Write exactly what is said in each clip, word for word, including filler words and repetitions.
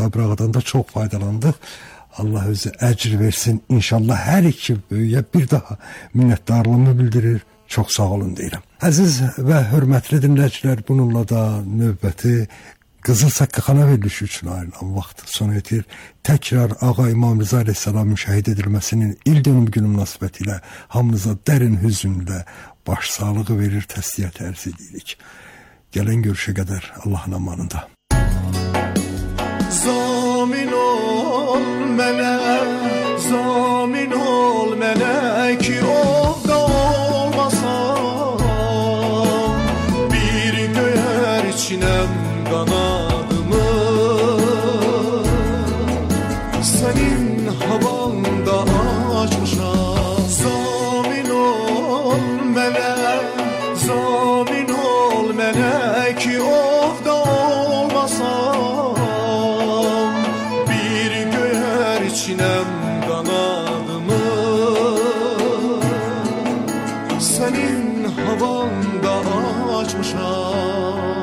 Sabir Ağa'dan da çox faydalandıq. Allah özü əcr versin. İnşallah hər iki böyüyə bir daha minnətdarlığımı bildirir. Çox sağ olun deyirəm. Əziz və hörmətli dinləyicilər, bununla da növbəti Qızıl Səqqəxana verilişi üçün ayrılan vaxt sona etir. Təkrar Ağa İmam Rza Əleyhisselamın şəhid edilməsinin il dönüm günü münasibətilə hamınıza dərin hüznlə başsağlığı verir, təsliyyət ərz edirik. Gələn görüşə qədər Allahın amanında. Zamin ol mənə, zamin ol mənə ki ovda olmasam, bir göyər içinəm kanadımı, senin havanda açmışam. Zamin ol mənə, zamin ol mənə ki ovda olmasam, bir göyər içinəm kanadımı, senin havanda açmışam.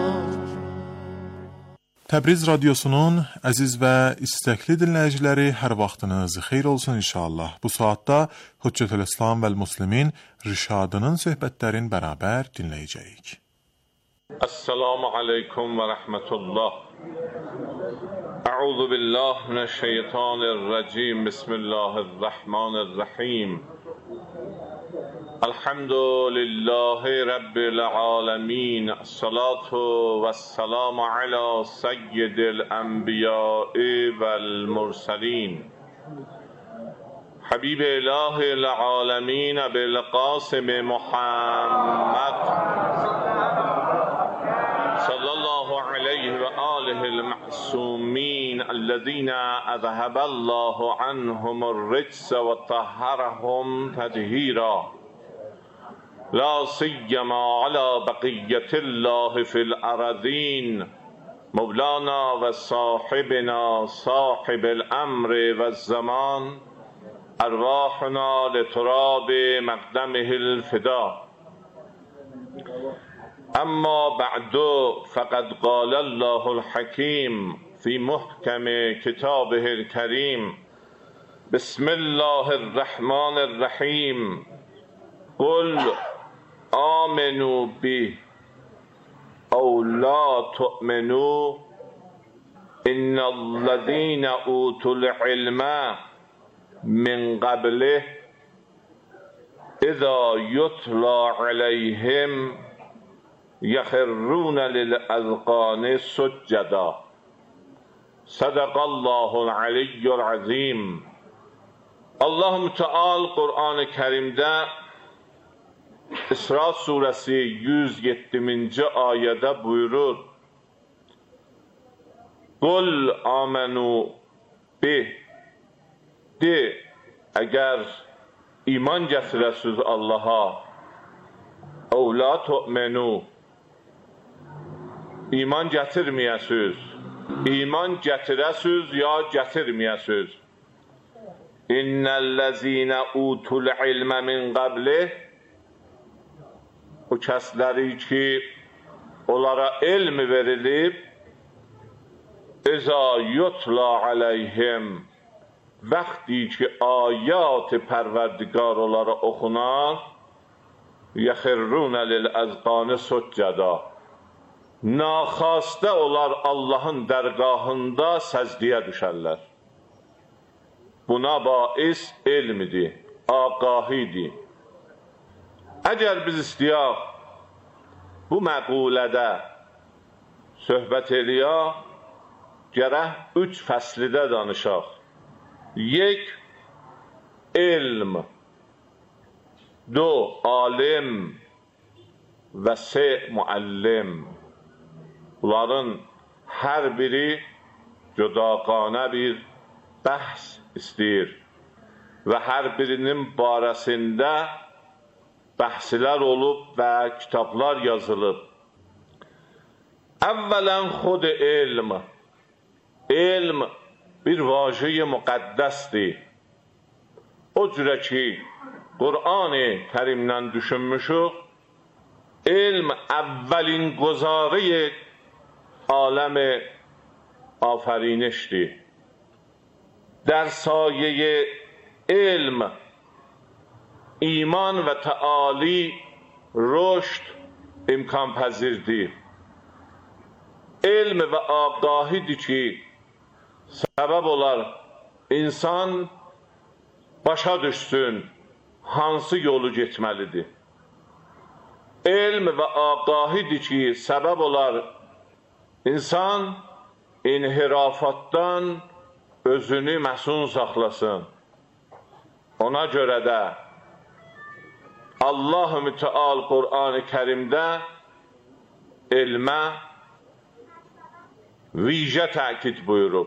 Təbriz Radyosu'nun əziz və istəkli dinləyiciləri, hər vaxtınız xeyir olsun inşallah. Bu saatda Hüccətül-İslam vəl-Müslimin Rişadının söhbətlərini bərabər dinləyəcəyik. Esselamu aleykum və rəhmətullah. Əuzu billah minəşşeytanirracim. Bismillahirrahmanirrahim. Elhamdülillahi Rabbil alemin. Salatu ve selamu ala seyyidil enbiyai vel mursalin. Habib ilahil alemin bil qasim Muhammed sallallahu aleyhi ve alihil ma'sumin allazina azhaballahu anhumur rijsa ve tahharahum tadhira. لا سيما على بقية الله في الأراضين مولانا وصاحبنا صاحب الأمر والزمان أرواحنا لتراب مقدمه الفداء. أما بعد فقد قال الله الحكيم في محكم كتابه الكريم بسم الله الرحمن الرحيم قل آمنوا به أو لا تؤمنوا إن الذين أوتوا العلم من قبله إذا يتلى عليهم يخرون للأذقان سجدا. صدق الله العلي العظيم. Allah Müteal Kur'an-ı Kerim'de İsra suresi yüz yedinci ayede buyurur. Kul amenu bih. De, eğer iman getirəsiz Allah'a, o la tu'menu, iman getirməyəsiz, iman getirəsiz ya getirməyəsiz. İnnellezine utul ilme min qablih, o kəsləri ki, onlara elm verilib, İza yutla aleyhim, vaxtı ki, ayat-ı pərverdigar onlara oxunan, yəxirrunə lil-əzqanı succada, naxastə onlar Allahın dərgahında səzdəyə düşərlər. Buna bais elmidir, ağahidir. Əgər biz istəyək bu məqulədə söhbət eləyək, gərək üç fəslidə danışaq. Yek, elm, do, alim və se, müəllim. Bunların hər biri cüdaqanə bir bəhs istəyir və hər birinin barəsində bəhslər olub və kitablar yazılıb. Əvvələn xud elm. Elm bir vaje-i müqəddəsdir. O cürə ki, Qur'an-ı Kərimdən düşünmüşük, elm əvvəlin quzarı aləm آفرینشتی. در سایه علم، ایمان و تعالی رشد امکان پذیردی. Elm və ağahidir ki, səbəb olar insan başa düşsün hansı yolu getməlidir. Elm və ağahidir ki, səbəb olar insan inhirafatdan özünü məsun saxlasın. Ona görə də Allah-ı Müteal Qur'an-ı Kərimdə elmə ویژه تأکید buyurub.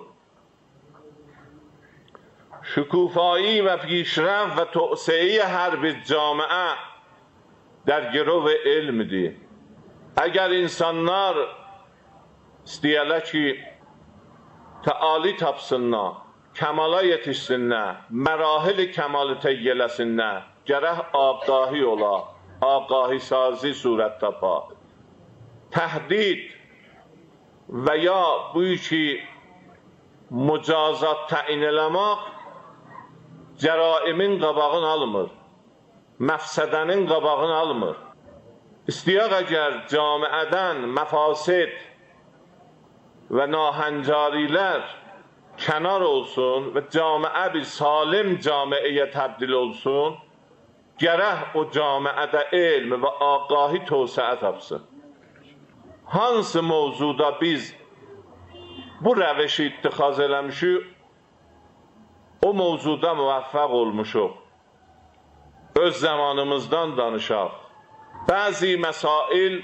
شکوفایی و پیشرفت و توسعه هر bir جامعه در گرو علmdir. Əgər insanlar istəyərlər ki, təali tapsınlar, kəmala yetişsinlər, mərahil kəmalı təyyib eləsinlər, gərək ağahi ola, ağahi sazi surət tapa. Təhdid və ya bu ki, mücazat təyin eləmək cəraimin qabağını almır, məfsədənin qabağını almır. İstəyək əgər camiədən məfasid və nahəncarilər kənar olsun və camiə bir salim camiəyə təbdil olsun, gərək o camiədə elm və ağahi توسعه tapsın. Hansı mövzuda biz bu rəvişi ittixaz eləmişik, o mövzuda müvəffəq olmuşuq. Öz zamanımızdan danışaq. Bəzi məsail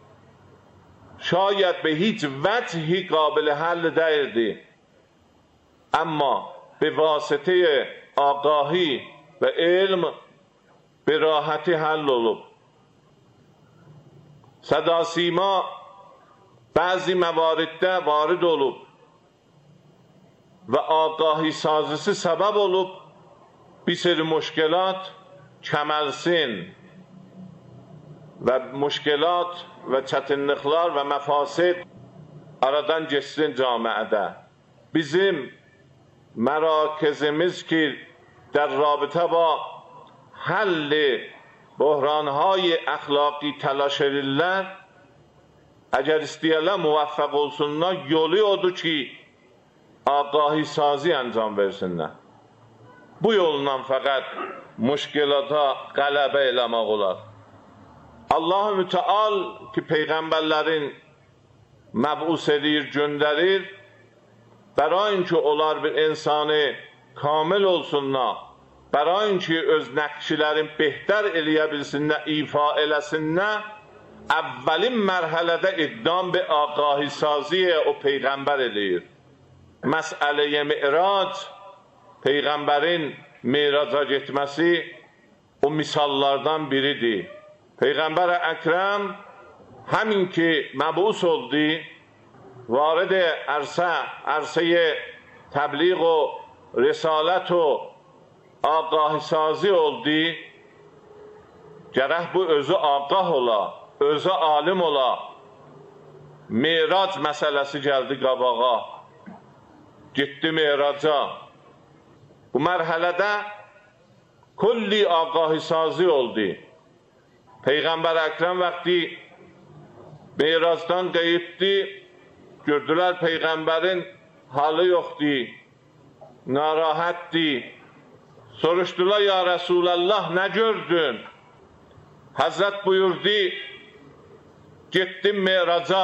şayət به هیچ وجهی قابل حل deyildi. Amma به واسطه آگاهی و علم به راحتی حل olub. Səda-sima bəzi məvariddə varid olub və ağahi sazisi səbəb olub bir seri müşkilat kəməlsin və müşkilat və çətinliklər və məfasid aradan geçsin camiədə. Bizim mərakizimiz ki, در رابطه با حل بحرانهای اخلاقی تلاش edirlər, əgər istəyərlər müvəffəq olsunlar, yolu odur ki, ağahi sazi əncam versinlər. Bu yolla fəqət müşkilata qələbə eləmək olar. Allah-u Müteal ki, peyğəmbərlərin məbus edir, göndərir, bərayin ki, onlar bir insanı kamil olsunlar, bərayin ki, öz nəqşilərin behtər eləyə bilsinlər, ifa eləsinlər, əvvəlin mərhələdə iqdam bir ağahi saziyə o peyğəmbər eləyir. Məsələyə mi'rac, peyğəmbərin miraca getməsi o misallardan biridir. Peyğəmbər Əkrəm həmin ki məbus oldu, varid ərsə, ərsəyə təbliğ o risalət o ağahi sazi oldu, gərək bu özü ağah ola, özü alim ola. Mirac məsələsi gəldi qabağa, getdi miraca. Bu mərhələdə kulli ağahi sazi oldu. Peyğəmbər Əkrəm vaxtı miracdan qeyibdi, gördülər Peyğəmbərin halı yoxdur, narahatdir. Soruşdular, ya Resulallah, nə gördün? Həzrət buyurdu, getdim miraca,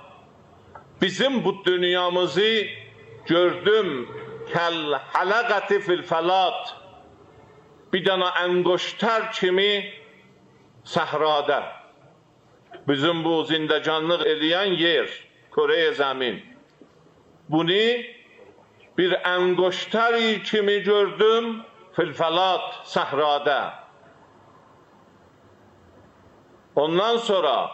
bizim bu dünyamızı gördüm, kəl hələqəti fil fəlat, bir dana ənqoştər kimi səhrada. Bizim bu zindecanlıq eləyən yer, Kore-i Zəmin. Bunu bir ənqoştəri kimi gördüm, fil-fəlat, səhrada. Ondan sonra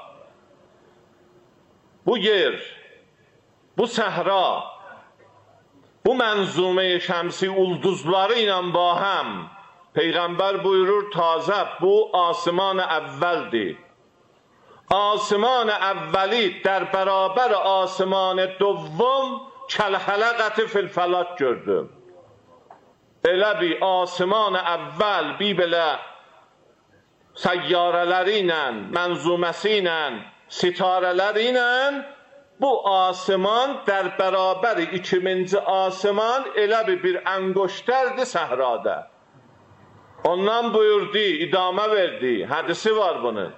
bu yer, bu səhra, bu mənzume-i şəmsi ulduzları ilə bahəm, Peyğəmbər buyurur, tazə bu asman-ı əvvəldir. Asman-ı əvvəli در برابر آسمان دوم kəlhələqəti fil-fəlak gördüm. Elə bir asiman əvvəl bir belə səyyarələri ilə, mənzuməsi ilə, sitarələri ilə bu asiman در برابر ikinci asiman elə bir bir engoşterdi səhrada. Ondan buyurdu, idame verdi, hadisi var bunun.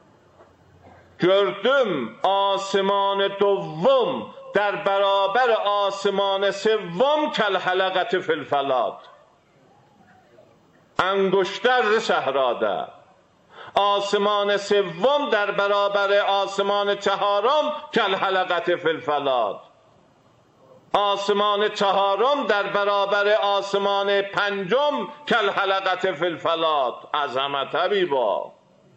Gördüm asiman دوم در برابر آسمان سوم کالحلقة فی الفلات. انگشتر صحراده. آسمان سوم در برابر آسمان چهارم کالحلقة فی الفلات. آسمان چهارم در برابر آسمان پنجم کالحلقة فی الفلات. عظمت بیبا.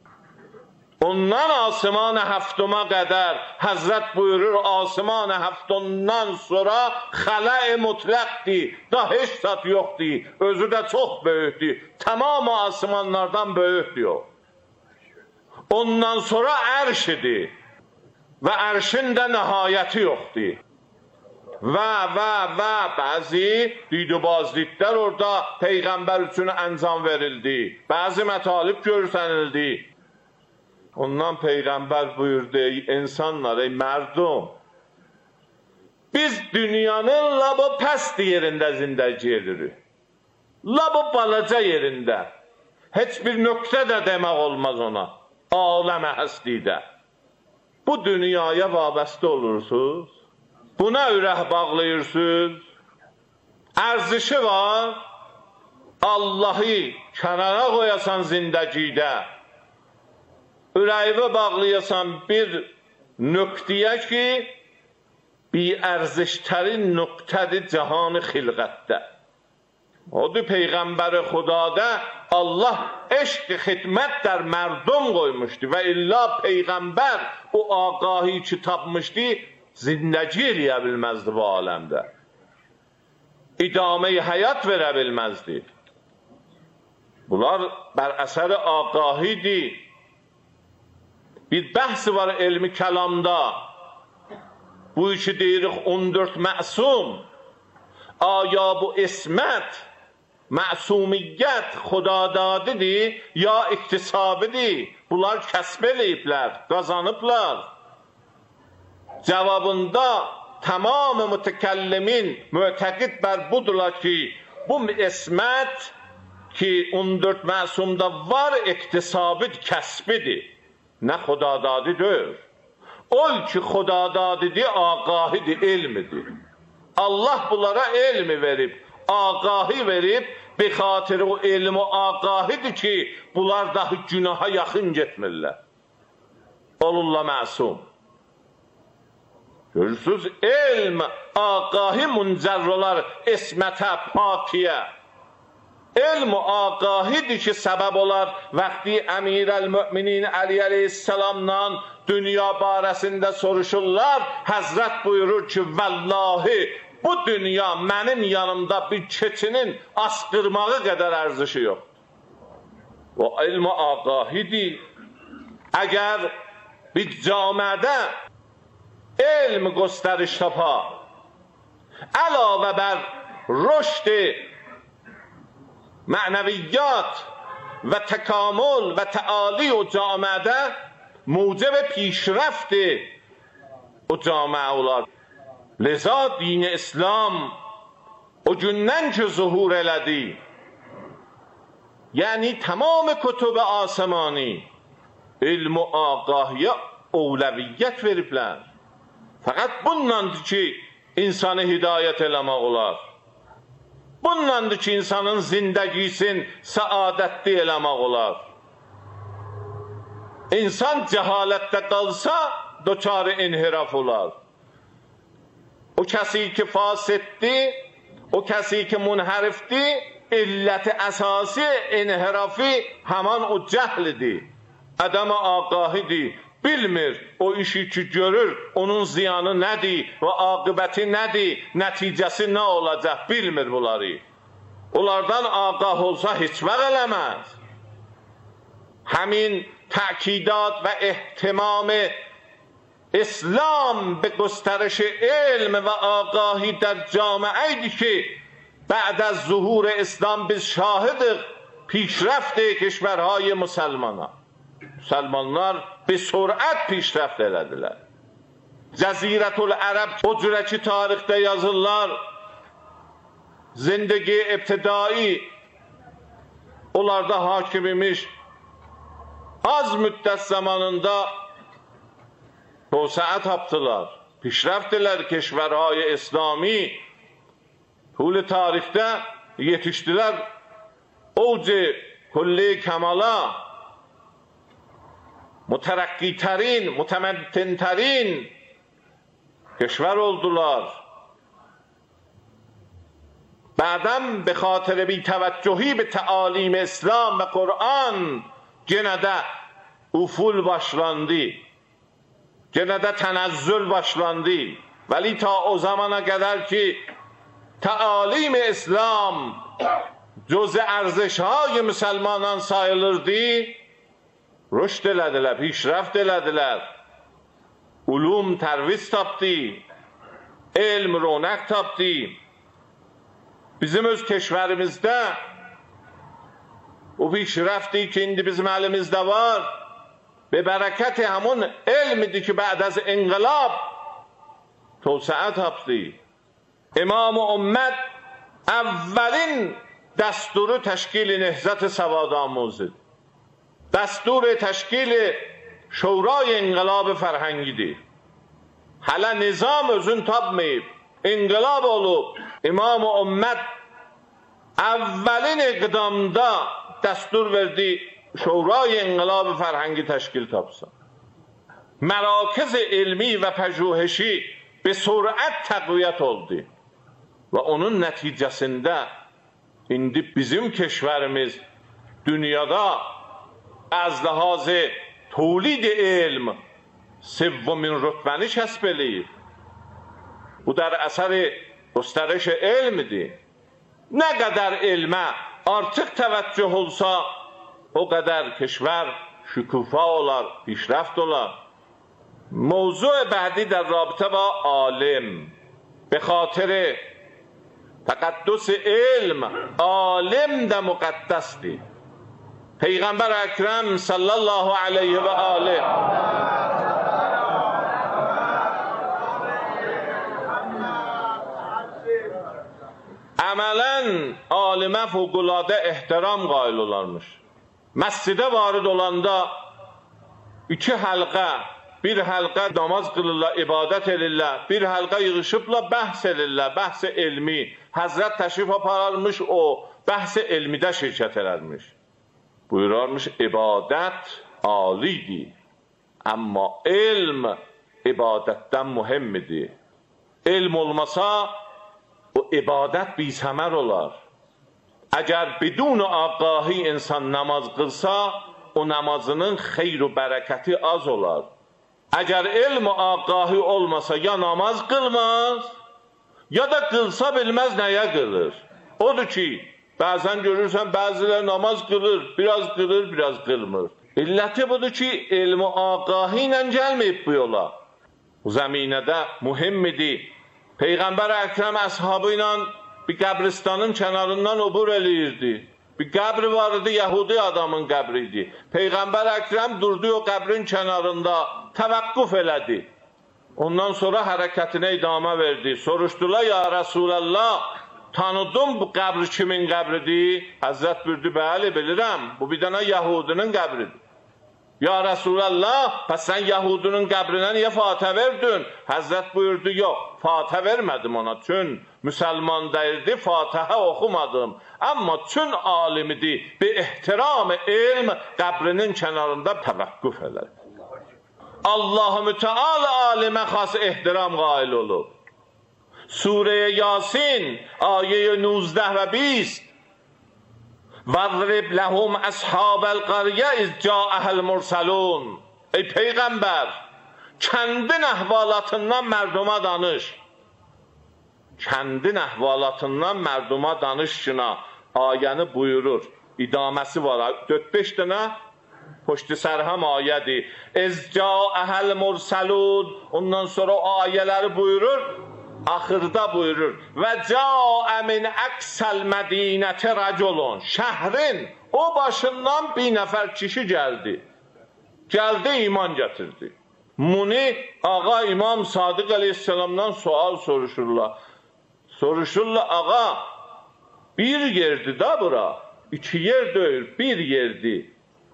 Ondan asiman həftuma qədər Həzrət buyurur, asiman həftundan sonra xələ-i mutlaqdir, daha heç zat yoxdur, özü də çox böyükdür, tamamı asimanlardan böyükdür o. Ondan sonra ərşidir və ərşin də nəhayəti yoxdur. Və, və, və bəzi didubazliklər orada Peyğəmbər üçün əncam verildi, bəzi mətalib görsənildi. Ondan Peygamber buyurdu, ey insanlar, ey merdum, biz dünyanın labo pəst yerində zindəci edirik. Labo balaca yerində. Heç bir nöqtə də demək olmaz ona. Aləmə həslidə. Bu dünyaya vabəstə olursunuz. Buna ürək bağlayırsınız. Ərzişi var. Allah'ı kənara qoyasan zindəcidə. Ürəyivə bağlayasan bir nöqtəyə ki, bir ərziştərin nöqtədir cahan-ı xilqətdə. Odur Peyğəmbər-i Xudada Allah eşq-i xidmət der mərdum qoymuşdu və illa Peyğəmbər o ağahi ki tapmışdı, zindəci eləyə bilməzdi bu aləmdə. İdame-i həyat verə bilməzdi. Bunlar bər əsəri ağahidir. Bir bəhsi var elmi kəlamda. Bu işi deyirik on dörd məsum. Aya bu ismət, məsumiyyət xudadadidir, ya iktisabidir. Bunlar kəsb eləyiblər, qazanıblar. Cavabında tamamı mütəkəllimin mütəqid bər budurlar ki, bu ismət ki on dörd məsumda var, iktisabid, kəsbidir. Nə xudadadi deyir. Ol ki xudadadidir, ağahidir, elmidir. Allah bunlara elmi verib, ağahi verib, bir xatiri o elmi ağahidir ki, bunlar dahi günaha yaxın getmirlər. Olurlar məsum. Görürsünüz, elm, ağahi müncərr olar ismətə, pakiyə. Elm-i ağahidir ki, səbəb olar vaxtı Əmirəl-Müminin Əli əleyhissalamdan dünya barəsində soruşurlar. Həzrət buyurur ki, vallahi bu dünya mənim yanımda bir keçinin asqırmağı qədər ərzişi yox. O elm-i ağahidir. Əgər bir camiədə elm göstəriş tapa, əlavə bər rüşd معنویات و تکامل و تعالی و جامعه موجب پیشرفت و جامعه اولاد. لذا دین اسلام o gündən ki zuhur elədi, yəni tamam kütüb asmani ilm و ağahiyə əvləviyyət veriblər. Fəqət bundandır ki insanı hidayət eləmək olar. Bundandır ki, insanın zindəgisin səadətli eləmək olar. İnsan cəhalətdə qalsa, doçarı inhiraf olar. O kəsi ki fasiddir, o kəsi ki munhərifdir, illəti əsası, inhirafi həman o cəhlidir. Ədəm-i ağahidir. Bilmir, o işi ki görür, onun ziyanı nədir və aqibəti nədir, nəticəsi nə olacaq, bilmir bunları. Onlardan ağah olsa heç vaxt eləməz. Həmin təkidat və ehtimamı اسلام به گسترش علم و آگاهی در جامعه‌ای که بعد از ظهور اسلام به شاهد پیشرفت کشورهای مسلمانان مسلمانlar به sürət پیشرفت elədilər. Cəzirətül Ərəb hücrəçi tarixdə yazırlar, zindagi ibtidai onlarda hakim imiş, az müddət zamanında توسعه tapdılar. Pişrəftdilər keşverhay İslami. طول tarixdə yetişdilər. Ovc-i kulli kamala, مترقی‌ترین، متمدن‌ترین کشور oldular. بعدم به خاطر بی‌توجهی به تعالیم اسلام و قرآن gene de uful başlandı. Gene de tenezzül başlandı. Veli ta o zamana kadar ki تعالیم اسلام جز ارزش‌های مسلمانان sayılırdı. رشد elədilər, پیشرفت elədilər. Ulum tərviz tapdı. Elm ronak tapdı. Bizim öz keşverimizdə o پیشرفتی ki indi bizim elimizdə var به برکت همون علمیدی که بعد از انقلاب توسعه tapdı. امام امت اولین دستور تشکیل نهضت سوادآموزی، دستور تشکیل شورای انقلاب فرهنگیdir. Hələ nizam özün tapmayıb, inqilab olub, İmam-ı Ümmət əvvəlin iqdamda dəstur verdi, şurای انقلاب فرهنگی təşkil tapsa. Mərakiz ilmi və pəjühişi به sürət təqviyyət oldu. Və onun nəticəsində indi bizim keşverimiz dünyada از لحاظ تولید علم سومین رتبه‌نی کسب eləyib. Bu در اثر گسترش علمdir. Ne kadar elmə artıq təvəccüh olsa o kadar keşver şükufa olar, پیشرفت olar. موضوع بعدی در رابطه با عالم به خاطر تقدس علم عالم ده مقدس دی. پیغمبر اکرم صلی الله علیه و آله عملاً عالمه fevkalade ehtiram قائل olarmış. Məscidə varid olanda iki həlqə, bir həlqə namaz qılırlar, ibadət edirlər, bir həlqə yığışıblar, bəhs edirlər, bəhs elmi. Həzrət təşrif apararmış, o bəhs elmidə şirkət edərmiş. Buyurarmış, ibadət alidir, amma elm ibadətdən mühimmidir. Elm olmasa, o ibadət bisəmər olar. Əgər bidun ağahi insan namaz qılsa, o namazının xeyr və bərəkəti az olar. Əgər elm ağahi olmasa, ya namaz qılmaz, ya da qılsa bilməz nəyə qılır. Odur ki, bəzən görürsən, bəzilər namaz qılır, biraz qılır, biraz qılmır. İlləti budur ki, elm ağahi ilə gəlməyib bu yola. Bu zəminədə mühimmidir. Peyğəmbər Əkrəm əshabı ilə bir qəbristanın kənarından obur eləyirdi. Bir qəbri var idi, Yahudi adamın qəbriydi. Peyğəmbər Əkrəm durdu o qəbrin kənarında, təvəqqüf elədi. Ondan sonra hərəkətinə idamə verdi. Soruşdular, ya Rasulallah, tanıdım bu qəbri kimin qəbridir? Həzrət buyurdu, bəli, bilirəm, bu bir dənə Yahudinin qəbridir. Ya Resulallah, pəs sən Yahudinin qəbrinə niyə fatə verdin? Həzrət buyurdu, yox, fatə vermədim ona, çün müsəlman deyildi, fatəhə oxumadım. Amma çün alimidir, bi ehtiram ilm qəbrinin kənarında təvəqqüf edər. Allah-u Müteala alimə xas ehtiram qail olub. Sure-i Yasin, ayə nuzdə və بیست وَضْرِبْ لَهُمْ أَصْحَابَ الْقَرْيَةِ إِذْ جَاءَهَا الْمُرْسَلُونَ Ey Peyğəmbər, kəndin əhvalatından mərduma danış. Kəndin əhvalatından mərduma danış ki, ayəni buyurur. İdaməsi var, dörd beş dənə Puştu sərhəm ayədir. Ezca əhəl mursalud. Ondan sonra o ayələri buyurur. Axırda buyurur. Və ca'ə min əksəl mədinəti rəculun. Şəhrin o başından bir nəfər kişi gəldi. Gəldi, iman gətirdi. Muni ağa İmam Sadiq Aleyhisselam'dan sual soruşurlar. Soruşurlar, ağa bir yerdi da bura. İki yer deyil, bir yerdi.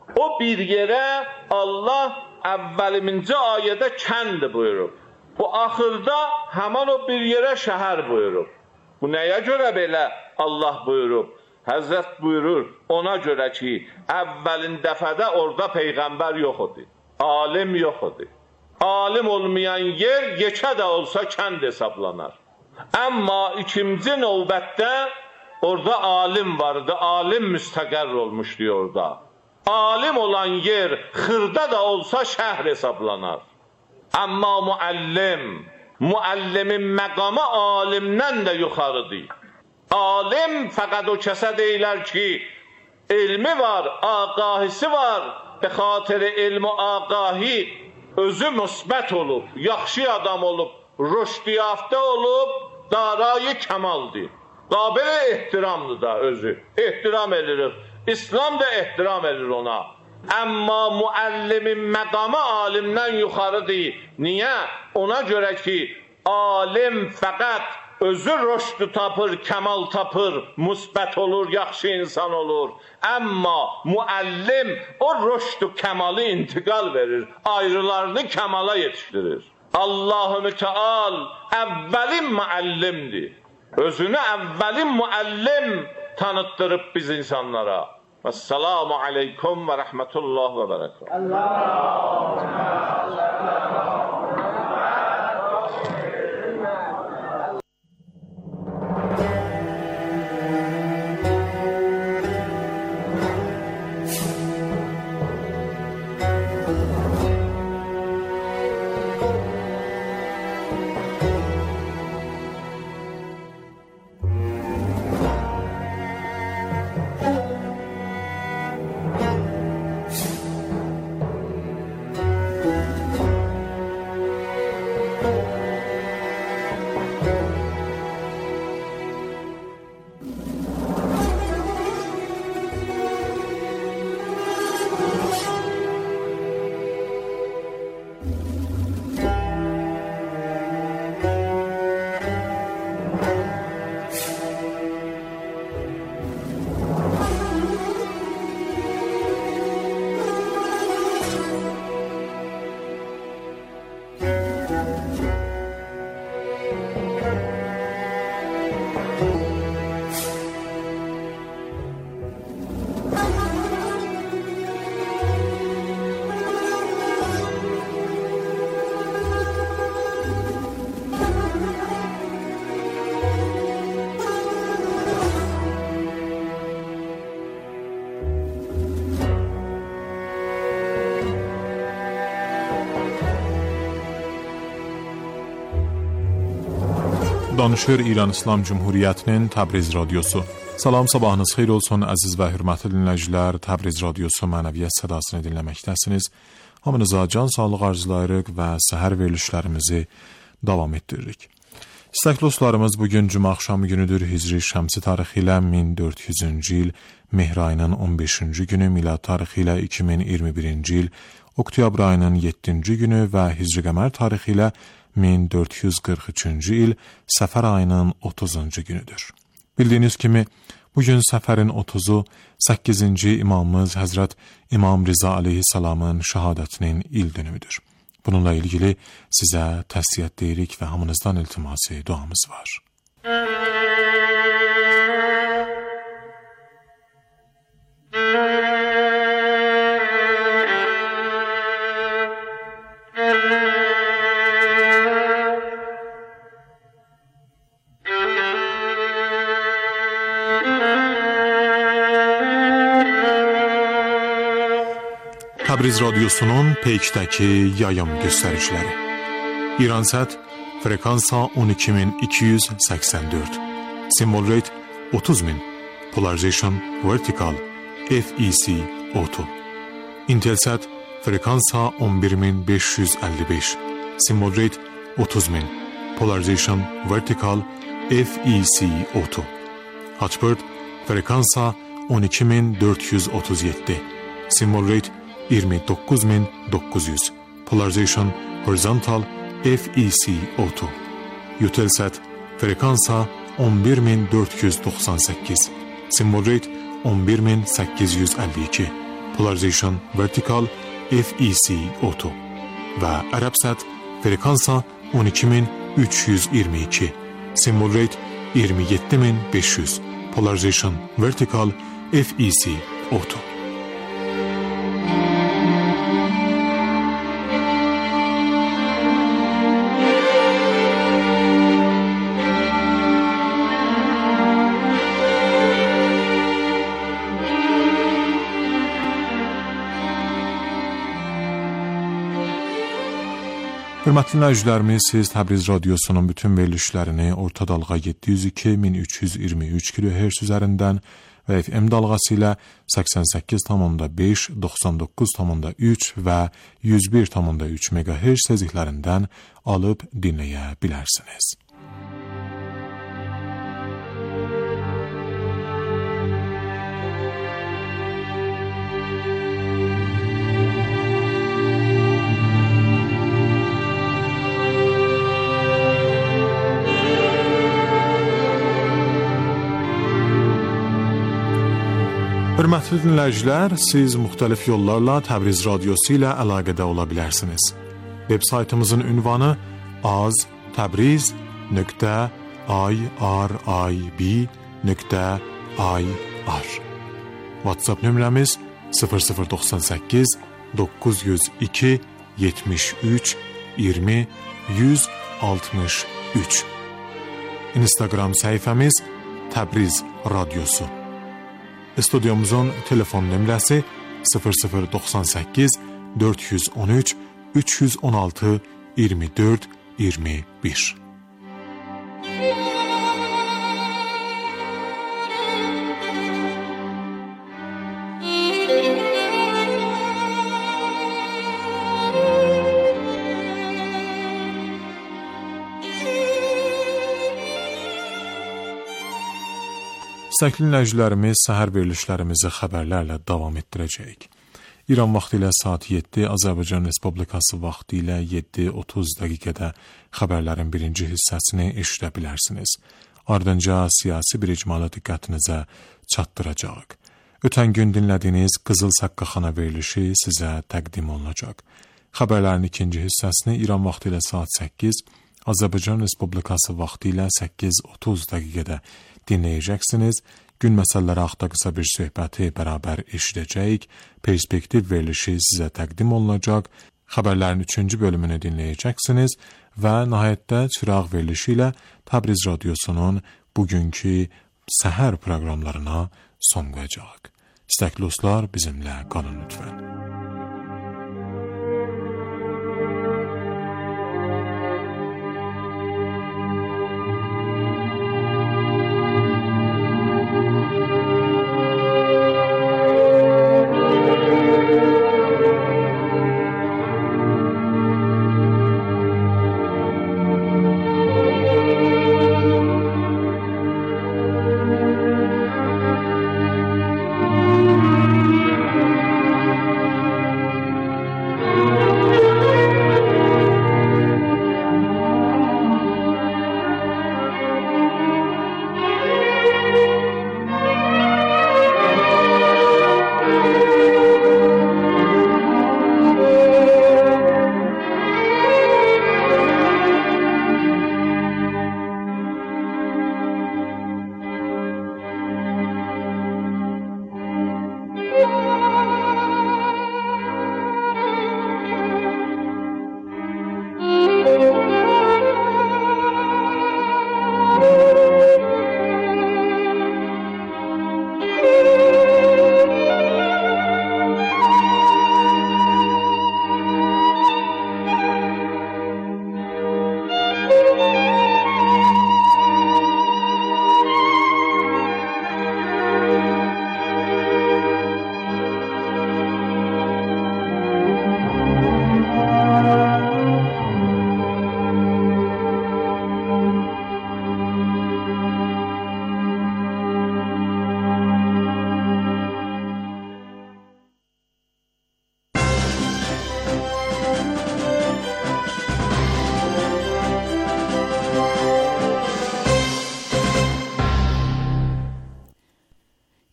O bir yerə Allah əvvəliminci ayədə kənd buyurub. Bu axırda həman o bir yerə şəhər buyurub. Bu nəyə görə belə Allah buyurub? Həzrət buyurur, ona görə ki, əvvəlin dəfədə orada Peyğəmbər yox idi. Alim yox idi. Alim olmayan yer yekə də olsa kənd hesablanar. Amma ikinci növbətdə orada alim vardı, alim müstəqər olmuşdu orada. Alim olan yer xırda da olsa şəhər hesablanar. Amma müəllim, müəllimin məqamı alimdən də yuxarıdır. Alim fəqət o kəsə deyilər ki, elmi var, ağahisi var, be xatir elmi ağahi özü müsbət olub, yaxşı adam olub, rüşdiyaftə olub, darayı kəmaldır. Qabil ehtiramdır da özü, ehtiram edilir. İslam da ehtiram edir ona. Amma müəllimin məqamı alimdən yuxarıdır. Niyə? Ona görə ki, alim fəqət özü rüşdü tapır, kəmal tapır, müsbət olur, yaxşı insan olur. Amma müəllim o rüşdü kəmalı intiqal verir, ayrılarını kəmala yetişdirir. Allah-u Müteal əvvəlin müəllimdir. Özünü əvvəlin müəllim tanıttırıb biz insanlara. Esselamu aleykum və rəhmətullah və bərəkət. Danışır İran İslam Cumhuriyyətinin Təbriz Radiosu. Salam, sabahınız xeyir olsun əziz və hörmətli dinləyicilər. Təbriz Radiosu mənəviyyat sədasını dinləməkdəsiniz. Hamınıza can sağlıq arzulayırıq və səhər verilişlərimizi davam etdiririk. İstəkli dostlarımız, bugün Cuma axşamı günüdür. Hicri şəmsi tarixi ilə min dörd yüzüncü il, Mehr ayının on beşinci günü, milad tarixi ilə iki min iyirmi birinci il, oktyabr ayının yeddinci günü və Hicri qəmər tarixi ilə min dörd yüz qırx üçüncü il, Səfər ayının otuzuncu günüdür. Bildiyiniz kimi, bugün Səfərin otuzu səkkizinci imamımız Həzrət İmam Riza aleyhissalamın şəhadətinin il dönümüdür. Bununla ilgili sizə təsliyyət deyirik və hamınızdan iltiması duamız var. Təbriz Radiosunun Peykdəki yayım göstəriciləri. İransat frekansa on iki min iki yüz səksən dörd, Symbol rate otuz min, Polarization vertical F E C otuz. Intelsat frekansa on bir min beş yüz elli beş, symbol rate otuz min, polarization vertical F E C auto. Hotbird frekansa on iki min dört yüz otuz yedi, symbol rate iyirmi dokuz min dokuz yüz, polarization horizontal F E C auto. Eutelsat frekansa on bir min dört yüz doksan sekiz, symbol rate on bir min səkkiz yüz əlli iki, polarization vertical F E C auto və Arabsat frekansa on iki min üç yüz iyirmi iki, symbol rate iyirmi yeddi min beş yüz, polarization vertical F E C auto. Hörmətli dinləyicilərimiz, siz Təbriz Radiosunun bütün verilişlərini orta dalğa yeddi yüz iki min üç yüz iyirmi üç kilohertz üzərindən və F M dalğası ilə səksən səkkiz tam beş, doxsan doqquz tam üç və yüz bir tam üç megahertz tezliklərindən alıb dinləyə bilərsiniz. Hörmətli dinləyicilər, siz müxtəlif yollarla Təbriz Radiosu ilə əlaqədə ola bilərsiniz. Web saytımızın ünvanı az təbriz nöqtə irib nöqtə ir. WhatsApp nömrəmiz sıfır sıfır doxsan səkkiz doqquz yüz iki yetmiş üç iyirmi yüz altmış üç. Instagram səhifəmiz Təbriz Radiosu. Studiyomuzun telefon nömrəsi sıfır sıfır doxsan səkkiz dörd yüz on üç üç yüz on altı iyirmi dörd iyirmi bir. İstəkli dinləyicilərimiz, səhər verilişlərimizi xəbərlərlə davam etdirəcəyik. İran vaxtı ilə saat yeddi, Azərbaycan Respublikası vaxtı ilə yeddi otuz dəqiqədə xəbərlərin birinci hissəsini eşidə bilərsiniz. Ardınca siyasi bir icmala diqqətinizə çatdıracaq. Ötən gün dinlədiyiniz Qızıl Saqqaxana verilişi sizə təqdim olunacaq. Xəbərlərin ikinci hissəsini İran vaxtı ilə saat səkkiz, Azərbaycan Respublikası vaxtı ilə səkkiz otuz dəqiqədə dinləyəcəksiniz. Gün məsələləri haqqında qısa bir söhbəti bərabər eşidəcəyik. Perspektiv verilişi sizə təqdim olunacaq. Xəbərlərin üçüncü bölümünü dinləyəcəksiniz və nəhayətdə çıraq verilişi ilə Təbriz Radiosunun bugünkü səhər proqramlarına son qoyacaq. İstəkli dostlar, bizimlə qalın lütfən.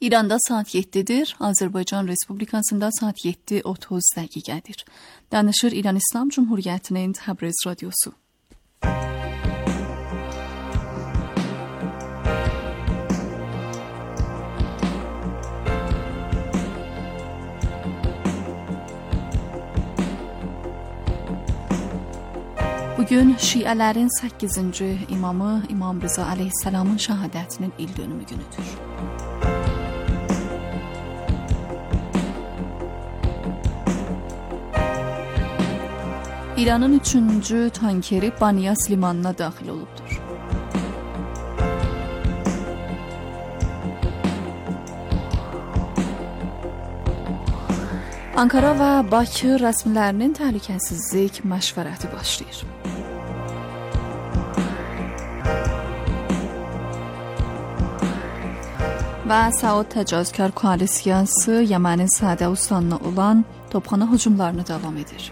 İranda saat yeddidir, Azərbaycan Respublikasında saat yeddi otuz dəqiqədir. Danışır İran İslam Cumhuriyyətinin Təbriz Radyosu. Bugün Şiələrin səkkizinci imamı İmam Rıza Aleyhisselamın şəhadətinin il dönümü günüdür. İranın üçüncü tankeri Banyas limanına daxil olubdur. Ankara və Bakı rəsmilərinin təhlükəsizlik məşvərəti başlayır. Və Saud Təcavüzkar koalisiyası Yemənin Sədə ustanına olan topxana hücumlarını davam edir.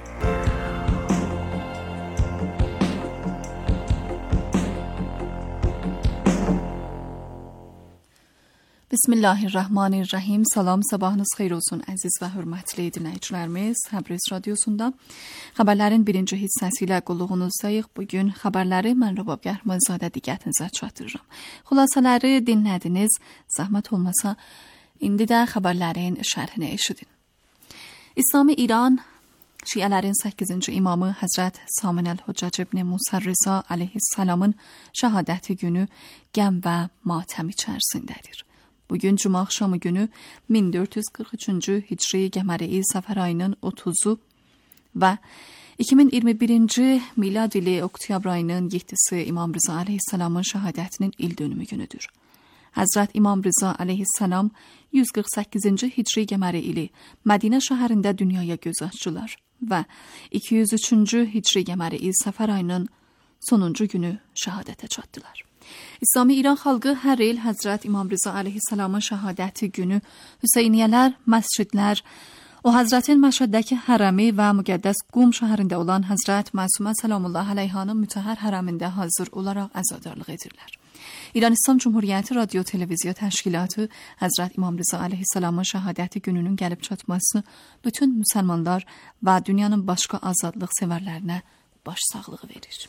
Bismillahirrahmanirrahim. Salam, sabahınız xeyir olsun əziz və hörmətli dinləyicilərimiz. Təbriz Radiosunda xəbərlərin birinci hissəsi ilə qulluğunuzdayıq. Bugün xəbərləri mən Rəbab Gərmanzadə diqqətinizə çatdırıram. Xülasələri dinlədiniz. Zəhmət olmasa indi də xəbərlərin şərhini eşidin. İslami İran Şiələrin səkkizinci imamı Həzrət Samin Əl-Hüccəc ibn Musa Rıza Aleyhisselamın şəhadəti günü qəm və matəm içərisindədir. Bugün Cuma axşamı günü min dörd yüz qırx üçüncü Hicri Qəməri Səfər ayının otuzu və iki min iyirmi birinci milad ili oktyabr ayının yeddisi İmam Rıza Aleyhisselamın şəhadətinin il dönümü günüdür. Həzrət İmam Rıza Aleyhisselam yüz qırx səkkizinci Hicri Qəməri ili Mədinə şəhərində dünyaya göz açdılar və iki yüz üçüncü Hicri Qəməri Səfər ayının sonuncu günü şəhadətə çatdılar. İslami İran xalqı hər il Həzrət İmam Rıza Aleyhisselamın şəhadəti günü Hüseyniyələr, məscidlər, o Həzrətin Məşəddəki hərəmi və müqəddəs Qum şəhərində olan Həzrət Məsumə Səlamullah Əleyhanın mütəhhər hərəmində hazır olaraq əzadarlıq edirlər. İran İslam Cumhuriyyəti Radio Televiziya Təşkilatı Həzrət İmam Rıza Aleyhisselamın şəhadəti gününün gəlib çatmasını bütün müsəlmanlar və dünyanın başqa azadlıq sevərlərinə başsağlığı verir.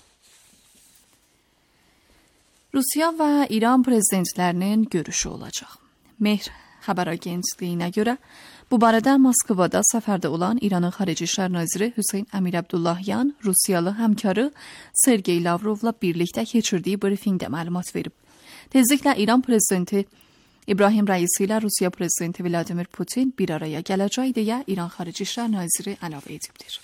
Rusiya və İran prezidentlərinin görüşü olacaq. Mehr xəbər agentliyinə görə bu barədə Moskvada səfərdə olan İranın Xarici İşlər Naziri Hüseyn Əmir Abdullahyan Rusiyalı həmkarı Sergey Lavrovla birlikdə keçirdiyi brifinqdə məlumat verib. Tezliklə İran prezidenti İbrahim Rəisi ilə Rusiya prezidenti Vladimir Putin bir araya gələcək deyə İran Xarici İşlər Naziri əlavə edibdir.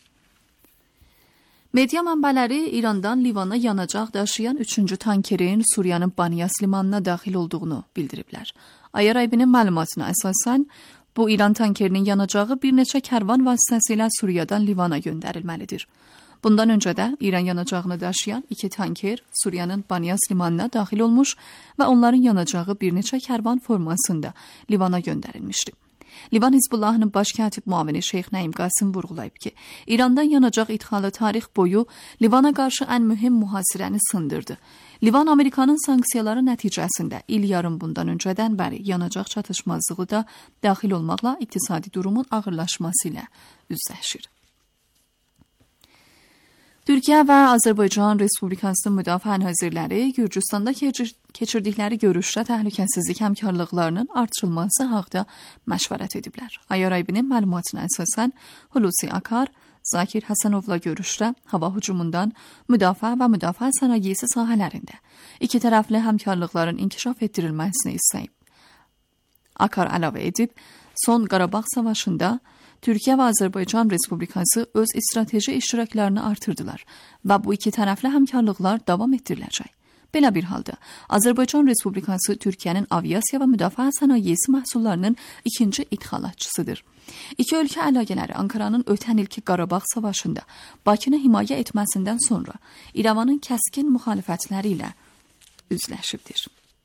Media mənbələri İrandan Livana yanacaq daşıyan üçüncü tankerin Suriyanın Banyas limanına daxil olduğunu bildiriblər. Ayar aybinin məlumatına əsasən, bu İran tankerinin yanacağı bir neçə kərvan vasitəsilə Suriyadan Livana göndərilməlidir. Bundan öncə də İran yanacağını daşıyan iki tanker Suriyanın Banyas limanına daxil olmuş və onların yanacağı bir neçə kərvan formasında Livana göndərilmişdi. Livan Hizbullahının baş katib muavini Şeyx Nəim Qasım vurğulayıb ki, İrandan yanacaq idxalı tarix boyu Livana qarşı ən mühüm mühasirəni sındırdı. Livan Amerikanın sanksiyaları nəticəsində il yarım bundan öncədən bəri yanacaq çatışmazlığı da daxil olmaqla iqtisadi durumun ağırlaşması ilə üzləşir. Türkiyə və Azərbaycan Respublikasının Müdafiə Nazirləri Gürcüstanda keçirdikləri görüşdə təhlükəsizlik həmkarlıqlarının artırılması haqqında məşvərət ediblər. Ayar aybinin məlumatına əsasən Hulusi Akar, Zakir Həsənovla görüşdə hava hücumundan müdafiə və müdafiə sənayesi sahələrində iki tərəfli həmkarlıqların inkişaf etdirilməsini istəyib. Akar əlavə edib, son Qarabağ savaşında Türkiyə və Azərbaycan Respublikası öz strateji iştiraklarını artırdılar və bu iki tərəfli həmkarlıqlar davam etdiriləcək. Belə bir halda Azərbaycan Respublikası Türkiyənin aviasiya və müdafiə sənayesi məhsullarının ikinci idxalatçısıdır. İki ölkə əlaqələri Ankaranın ötən ilki Qarabağ savaşında Bakını himayə etməsindən sonra İrəvanın kəskin müxalifətləri ilə üzləşibdir.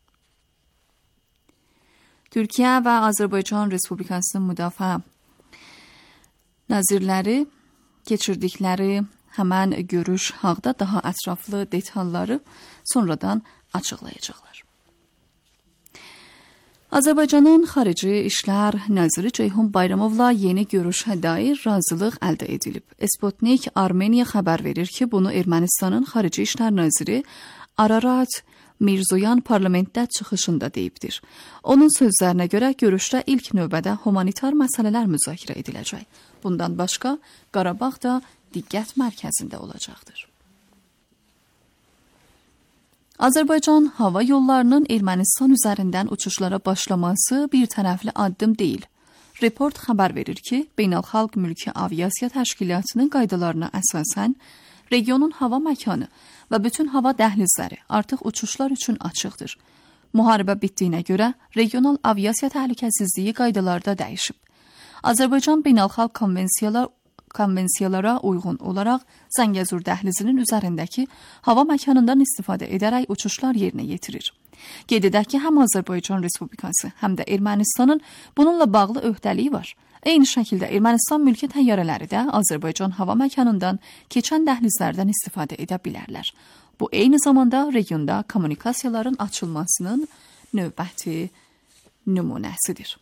Türkiyə və Azərbaycan Respublikasının müdafiə nazirləri keçirdikləri həmən görüş haqqında daha ətraflı detalları sonradan açıqlayacaqlar. Azərbaycanın Xarici İşlər Naziri Ceyhun Bayramovla yeni görüşə dair razılıq əldə edilib. Sputnik Armeniya xəbər verir ki, bunu Ermənistanın Xarici İşlər Naziri Ararat Mirzoyan parlamentdə çıxışında deyibdir. Onun sözlərinə görə görüşdə ilk növbədə humanitar məsələlər müzakirə ediləcək. Bundan başqa, Qarabağ da diqqət mərkəzində olacaqdır. Azərbaycan hava yollarının Ermənistan üzərindən uçuşlara başlaması bir tərəfli addım deyil. Report xəbər verir ki, Beynəlxalq Mülki Aviasiya Təşkilatının qaydalarına əsasən, regionun hava məkanı və bütün hava dəhlizləri artıq uçuşlar üçün açıqdır. Müharibə bitdiyinə görə regional aviasiya təhlükəsizliyi qaydalarda dəyişib. Azərbaycan beynəlxalq konvensiyalar konvensiyalara uyğun olaraq Zəngəzur dəhlizinin üzərindəki hava məkanından istifadə edərək uçuşlar yerinə yetirir. Qeyd edək ki, həm Azərbaycan Respublikası, həm də Ermənistanın bununla bağlı öhdəliyi var. Eyni şəkildə Ermənistan mülki təyyarələri də Azərbaycan hava məkanından keçən dəhlizlərdən istifadə edə bilərlər. Bu, eyni zamanda regionda kommunikasiyaların açılmasının növbəti nümunəsidir.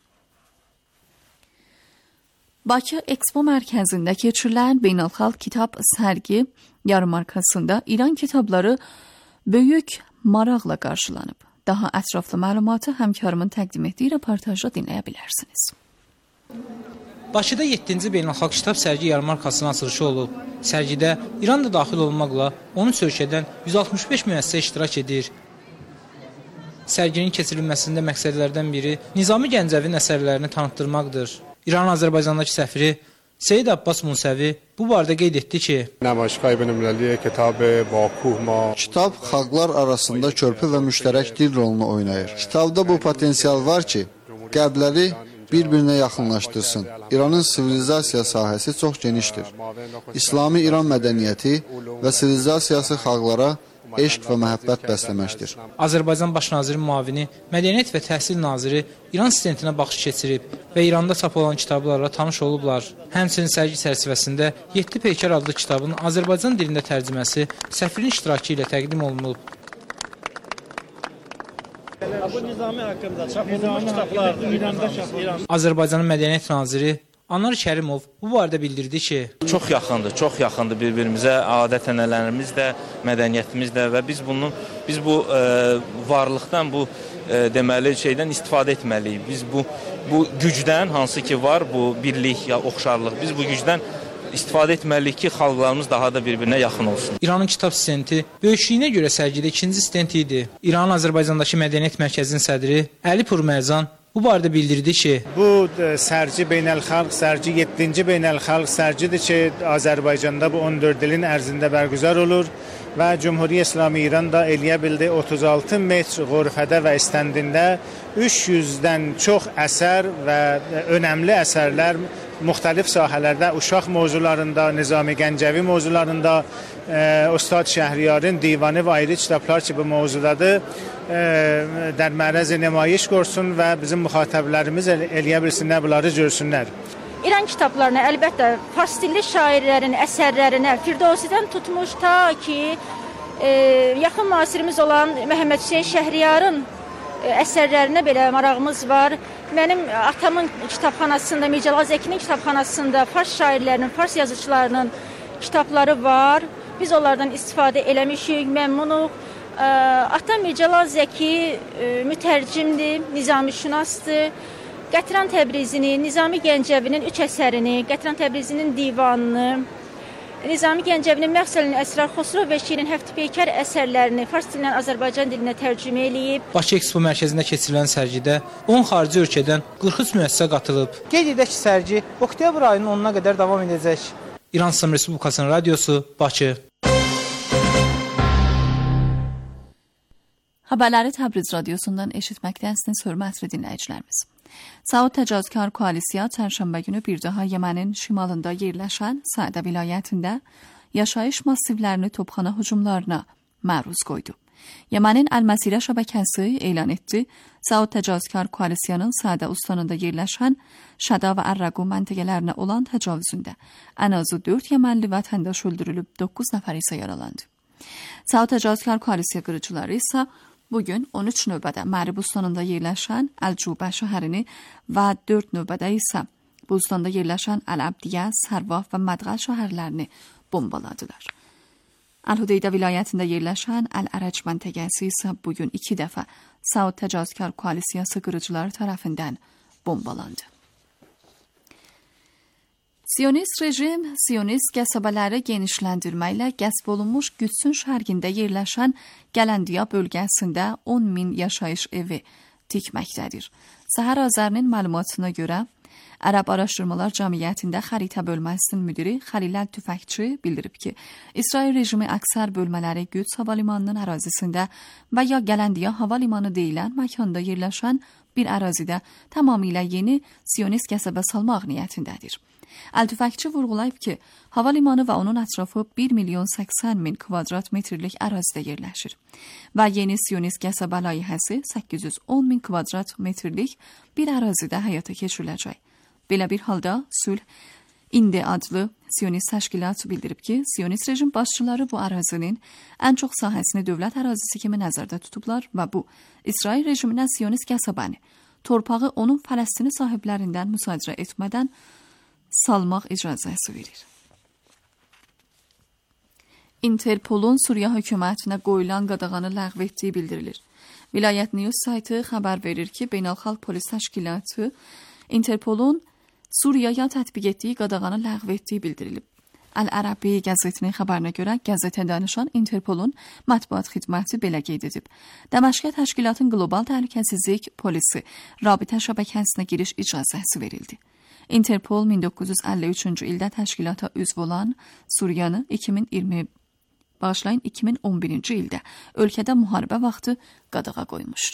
Bakı Expo mərkəzində keçirilən Beynəlxalq Kitab Sərgi yarmarkasında İran kitabları böyük maraqla qarşılanıb. Daha ətraflı məlumatı həmkarımın təqdim etdiyi reportajda dinləyə bilərsiniz. Bakıda yeddinci Beynəlxalq Kitab Sərgi yarmarkasının açılışı olub. Sərgidə İran da daxil olmaqla on üç ölkədən yüz altmış beş müəssisə iştirak edir. Sərginin keçirilməsində məqsədlərdən biri Nizami Gəncəvin əsərlərini tanıtdırmaqdır. İranın Azərbaycandakı səfiri Seyid Abbas Musəvi bu barədə qeyd etdi ki, Kitab xalqlar arasında körpü və müştərək dil rolunu oynayır. Kitabda bu potensial var ki, qərbləri bir-birinə yaxınlaşdırsın. İranın sivilizasiya sahəsi çox genişdir. İslami İran mədəniyyəti və sivilizasiyası xalqlara eşq və məhəbbət bəsləməkdir. Azərbaycan Baş naziri müavini, Mədəniyyət və Təhsil naziri İran studentinə baxış keçirib və İranda çap olan kitablarla tanış olublar. Həmçinin sərgi çərçivəsində Yeddi Peykar adlı kitabın Azərbaycan dilində tərcüməsi səfirin iştirakı ilə təqdim olunub. Bu Nizami haqqında çap olunmuş kitablardır. İranda çap olunmuş. Azərbaycanın Mədəniyyət naziri Anar Kərimov bu barədə bildirdi ki, çox yaxındır, çox yaxındır bir-birimizə, adət-ənənələrimiz də, mədəniyyətimiz də və biz bunun biz bu e, varlıqdan, bu e, deməli şeydən istifadə etməliyik. Biz bu bu gücdən hansı ki var, bu birlik ya oxşarlıq, biz bu gücdən istifadə etməliyik ki, xalqlarımız daha da bir-birinə yaxın olsun. İranın kitab stenti böyüklüyünə görə sərgidə ikinci stent idi. İranın Azərbaycandakı Mədəniyyət Mərkəzinin sədri Əli Purmərzan bu barədə bildirdi ki, bu sərgi beynəlxalq sərgi yeddinci beynəlxalq sərgidir ki, Azərbaycanda bu on dörd ilin ərzində bərgüzar olur və Cümhuriyyət İslamı İran da eləyə bildi otuz altı metr qurfədə və istəndində üç yüzdən çox əsər və önəmli əsərlər müxtəlif sahələrdə, uşaq mövzularında, Nizami Gəncəvi mövzularında, e, Ustad Şəhriyarın divanı və ayrı kitablar ki, bu mövzudadır, e, در معرض nümayiş görsün və bizim müxatəblərimiz el eləyə bilsinlər, bunları görsünlər. İran kitablarına əlbəttə fars dilli şairlərin əsərlərinə Firdovsidən tutmuş ta ki e, yaxın müasirimiz olan Məhəmməd Hüseyn Şəhriyarın e, əsərlərinə belə marağımız var. Mənim atamın kitabxanasında, Mircəlal Zəkinin kitabxanasında fars şairlərinin, fars yazıçılarının kitabları var. Biz onlardan istifadə eləmişik, məmnunuq. Atam Mircəlal Zəki mütərcimdir, nizamişünasdır. Qətran Təbrizini, Nizami Gəncəvinin üç əsərini, Qətran Təbrizinin divanını, Nizami Gəncəvinin Məxsəlin Əsrar, Xosrov və Şirin Həfti Peykar əsərlərini fars dilindən Azərbaycan dilinə tərcümə eləyib. Bakı Expo mərkəzində keçirilən sərgidə on xarici ölkədən qırx üç müəssisə qatılıb. Qeyd edək ki, sərgi oktyabr ayının onuna qədər davam edəcək. İran İslam Respublikasının radiosu, Bakı. Xəbərləri Təbriz radiosundan eşitməkdəsiniz, hörmətli dinləyicilərimiz. Saud Təcavüzkar Koalisiya çərşənbə günü bir daha Yemənin şimalında yerləşən Səədə vilayətində yaşayış massivlərini topxana hücumlarına məruz qoydu. Yemənin Əl-Məsirə şəbəkəsi elan etdi, Saud Təcavüzkar Koalisiyanın Səədə ustanında yerləşən Şəda və Ərrəqu məntəqələrinə olan təcavüzündə ən azı dörd Yemenli vətəndaş öldürülüb, doqquz nəfər isə yaralandı. Saud Təcavüzkar Koalisiya qırıcıları isə bugün on üç növbədə Mərib Bustanında yerləşən Əl-Cubə şəhərini və dörd növbədə isə Bustanda yerləşən Əl-Əbdiyə, Sərvaf və Mədğəl şəhərlərini bombaladılar. Əl-Hudeydə vilayətində yerləşən Əl-Ərəc məntəqəsi isə bugün iki dəfə Saud Təcavüzkar koalisiyası qırıcıları tərəfindən bombalandı. Siyonist rejim, Siyonist qəsəbələri genişləndirməklə qəsb olunmuş Qüdsün şərqində yerləşən Gələndiya bölgəsində on min yaşayış evi tikməkdədir. Səhər Azərinin məlumatına görə, Ərəb Araşdırmalar Cəmiyyətində xəritə bölməsinin müdiri Xəliləl Tüfəkçi bildirib ki, İsrail rejimi əksər bölmələri Qüds hava limanının ərazisində və ya Gələndiya hava limanı deyilən məkanda yerləşən bir ərazidə tamamilə yeni Siyonist qəsəbə salmaq niyyətindədir. Əl-Tüfəkçi vurğulayıb ki, hava limanı və onun ətrafı bir milyon səksən min kvadrat metrlik ərazidə yerləşir və yeni Siyonist qəsəbə layihəsi səkkiz yüz on min kvadrat metrlik bir ərazidə həyata keçiriləcək. Belə bir halda Sülh İndi adlı Siyonist təşkilat bildirib ki, Siyonist rejim başçıları bu ərazinin ən çox sahəsini dövlət ərazisi kimi nəzərdə tutublar və bu, İsrail rejiminə Siyonist qəsəbəni, torpağı onun Fələstini sahiblərindən müsadirə etmədən salmaq icazəsi verir. Interpolun Suriya hökumətinə qoyulan qadağanı ləğv etdiyi bildirilir. Vilayət News saytı xəbər verir ki, Beynəlxalq Polis Təşkilatı Interpolun Suriyaya tətbiq etdiyi qadağanı ləğv etdiyi bildirilib. Əl-Ərəbi qəzetinin xəbərinə görə qəzetə danışan Interpolun mətbuat xidməti belə qeyd edib. Dəməşqə təşkilatın qlobal təhlükəsizlik polisi rabitə şəbəkəsinə giriş icazəsi verildi. Interpol min doqquz yüz əlli üçüncü ildə təşkilata üzv olan Suriyanı iki min iyirmi bağışlayın iki min on birinci ildə ölkədə müharibə vaxtı qadağa qoymuşdu.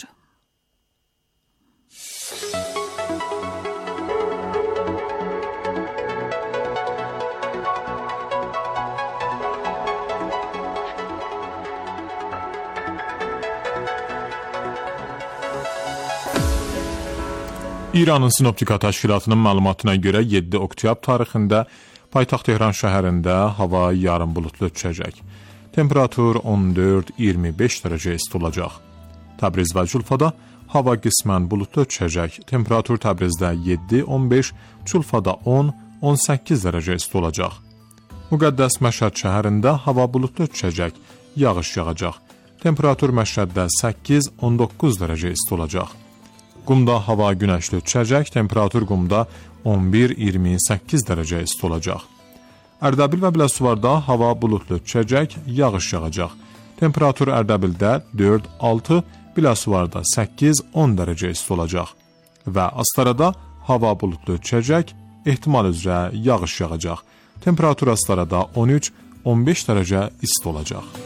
İranın Sinoptika Təşkilatının məlumatına görə yeddi oktyabr tarixində paytaxt Tehran şəhərində hava yarım buludlu düşəcək. Temperatur on dörd iyirmi beş dərəcə isti olacaq. Təbriz və Culfada hava qismən buludlu düşəcək. Temperatur Təbrizdə yeddi on beş, Culfada on on səkkiz dərəcə isti olacaq. Müqəddəs Məşhəd şəhərində hava buludlu düşəcək, yağış yağacaq. Temperatur Məşhəddə səkkiz on doqquz dərəcə isti olacaq. Qumda hava günəşli düşəcək, temperatur Qumda on bir iyirmi səkkiz dərəcə isti olacaq. Ərdəbil və Biləsuvarda hava buludlu düşəcək, yağış yağacaq. Temperatur Ərdəbildə dörd altı, Biləsuvarda səkkiz on dərəcə isti olacaq. Və Astarada hava buludlu düşəcək, ehtimal üzrə yağış yağacaq. Temperatur Astarada on üç on beş dərəcə isti olacaq.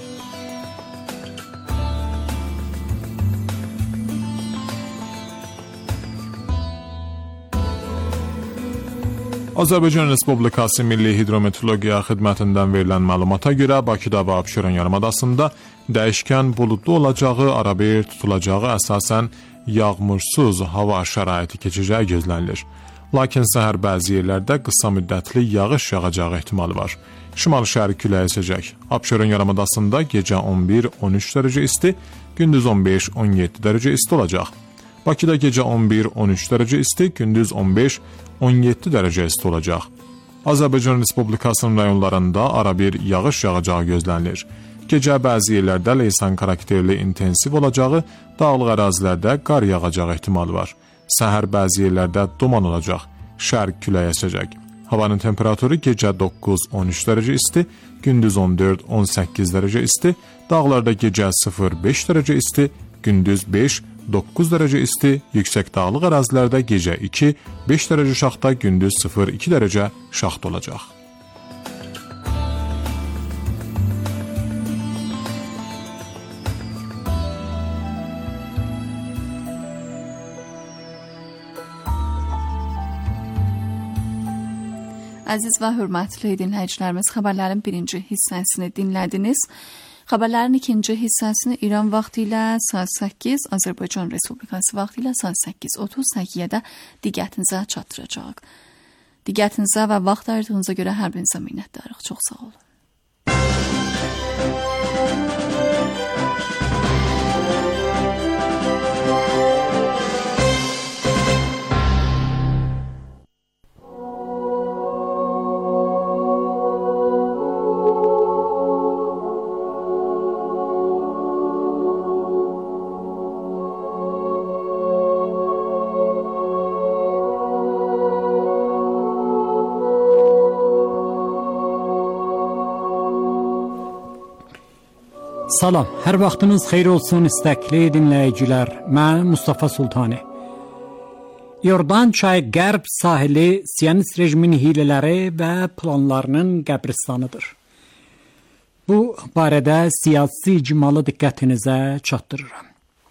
Azərbaycan Respublikası Milli Hidrometeorologiya Xidmətindən verilən məlumata görə Bakıda və Abşeron yarımadasında dəyişkən buludlu olacağı, arabir tutulacağı əsasən yağmursuz hava şəraiti keçəcəyi gözlənilir. Lakin səhər bəzi yerlərdə qısa müddətli yağış yağacağı ehtimalı var. Şimal-şərq küləyi əsəcək. Abşeron yarımadasında gecə on bir on üç dərəcə isti, gündüz on beş on yeddi dərəcə isti olacaq. Bakıda gecə on bir on üç dərəcə isti, gündüz on beş on yeddi dərəcə isti olacaq. Azərbaycan Respublikasının rayonlarında arabir yağış yağacağı gözlənilir. Gecə bəzi yerlərdə leysan xarakterli intensiv olacağı, dağlıq ərazilərdə qar yağacağı ehtimalı var. Səhər bəzi yerlərdə duman olacaq, şərq küləyi əsəcək. Havanın temperaturu gecə doqquz on üç dərəcə isti, gündüz on dörd on səkkiz dərəcə isti, dağlarda gecə sıfır beş dərəcə isti, gündüz beş doqquz dərəcə isti, yüksək dağlıq ərazilərdə gecə iki beş dərəcə şaxta, gündüz sıfır iki dərəcə şaxta olacaq. Əziz və hörmətli dinləyicilərimiz, xəbərlərin birinci hissəsini dinlədiniz. Xəbərlərin ikinci hissəsini İran vaxtı ilə saat səkkiz, Azərbaycan Respublikası vaxtı ilə saat səkkiz otuz səkiyyədə diqqətinizə çatdıracaq. Diqqətinizə və vaxt ayırdığınıza görə hər birinizə minnətdarıq. Çox sağ olun. Salam, hər vaxtınız xeyir olsun istəkli dinləyicilər. Mən Mustafa Sultani. Yordan çayı qərb sahili Siyonist rejimin hilələri və planlarının qəbristanıdır. Bu barədə siyasi icmalı diqqətinizə çatdırıram.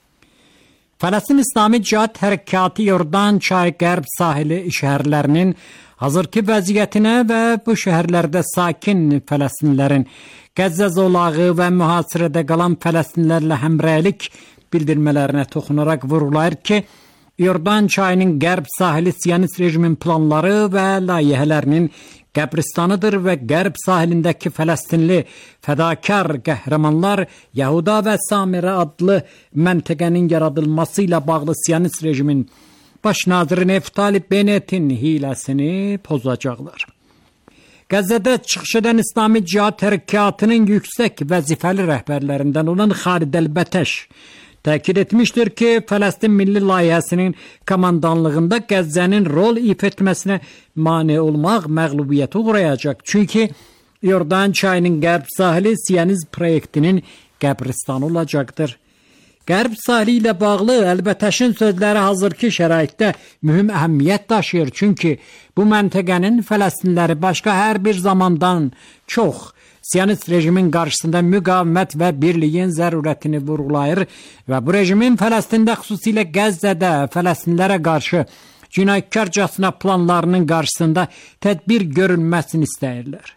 Fələstin İslami Cihad Hərəkatı Yordan çayı qərb sahili şəhərlərinin hazırki vəziyyətinə və bu şəhərlərdə sakin Fələstinlilərin Qəzzə zolağı və mühasirədə qalan Fələstinlilərlə həmrəylik bildirmələrinə toxunaraq vurğulayır ki, Yordan çayının qərb sahili Siyonist rejimin planları və layihələrinin qəbristanıdır və qərb sahilindəki Fələstinli fədakar qəhrəmanlar Yahuda və Samirə adlı məntəqənin yaradılması ilə bağlı Siyonist rejimin baş naziri Neftali Bennetin hiləsini pozacaqlar. Qəzzədə çıxış edən İslami Cihad Hərəkatının yüksək vəzifəli rəhbərlərindən olan Xalid Əlbətəş təkid etmişdir ki, Fələstin Milli Layihəsinin komandanlığında Qəzzənin rol ifa etməsinə mane olmaq məğlubiyyətə uğrayacaq. Çünki Yordan çayının qərb sahili Siyonist proyektinin qəbristanı olacaqdır. Qərb sahili ilə bağlı Əlbətəşin sözləri hazırki şəraitdə mühüm əhəmiyyət daşıyır. Çünki bu məntəqənin Fələstinliləri başqa hər bir zamandan çox Siyonist rejimin qarşısında müqavimət və birliyin zərurətini vurğulayır və bu rejimin Fələstində, xüsusilə Qəzzədə Fələstinlilərə qarşı cinayətkarcasına planlarının qarşısında tədbir görülməsini istəyirlər.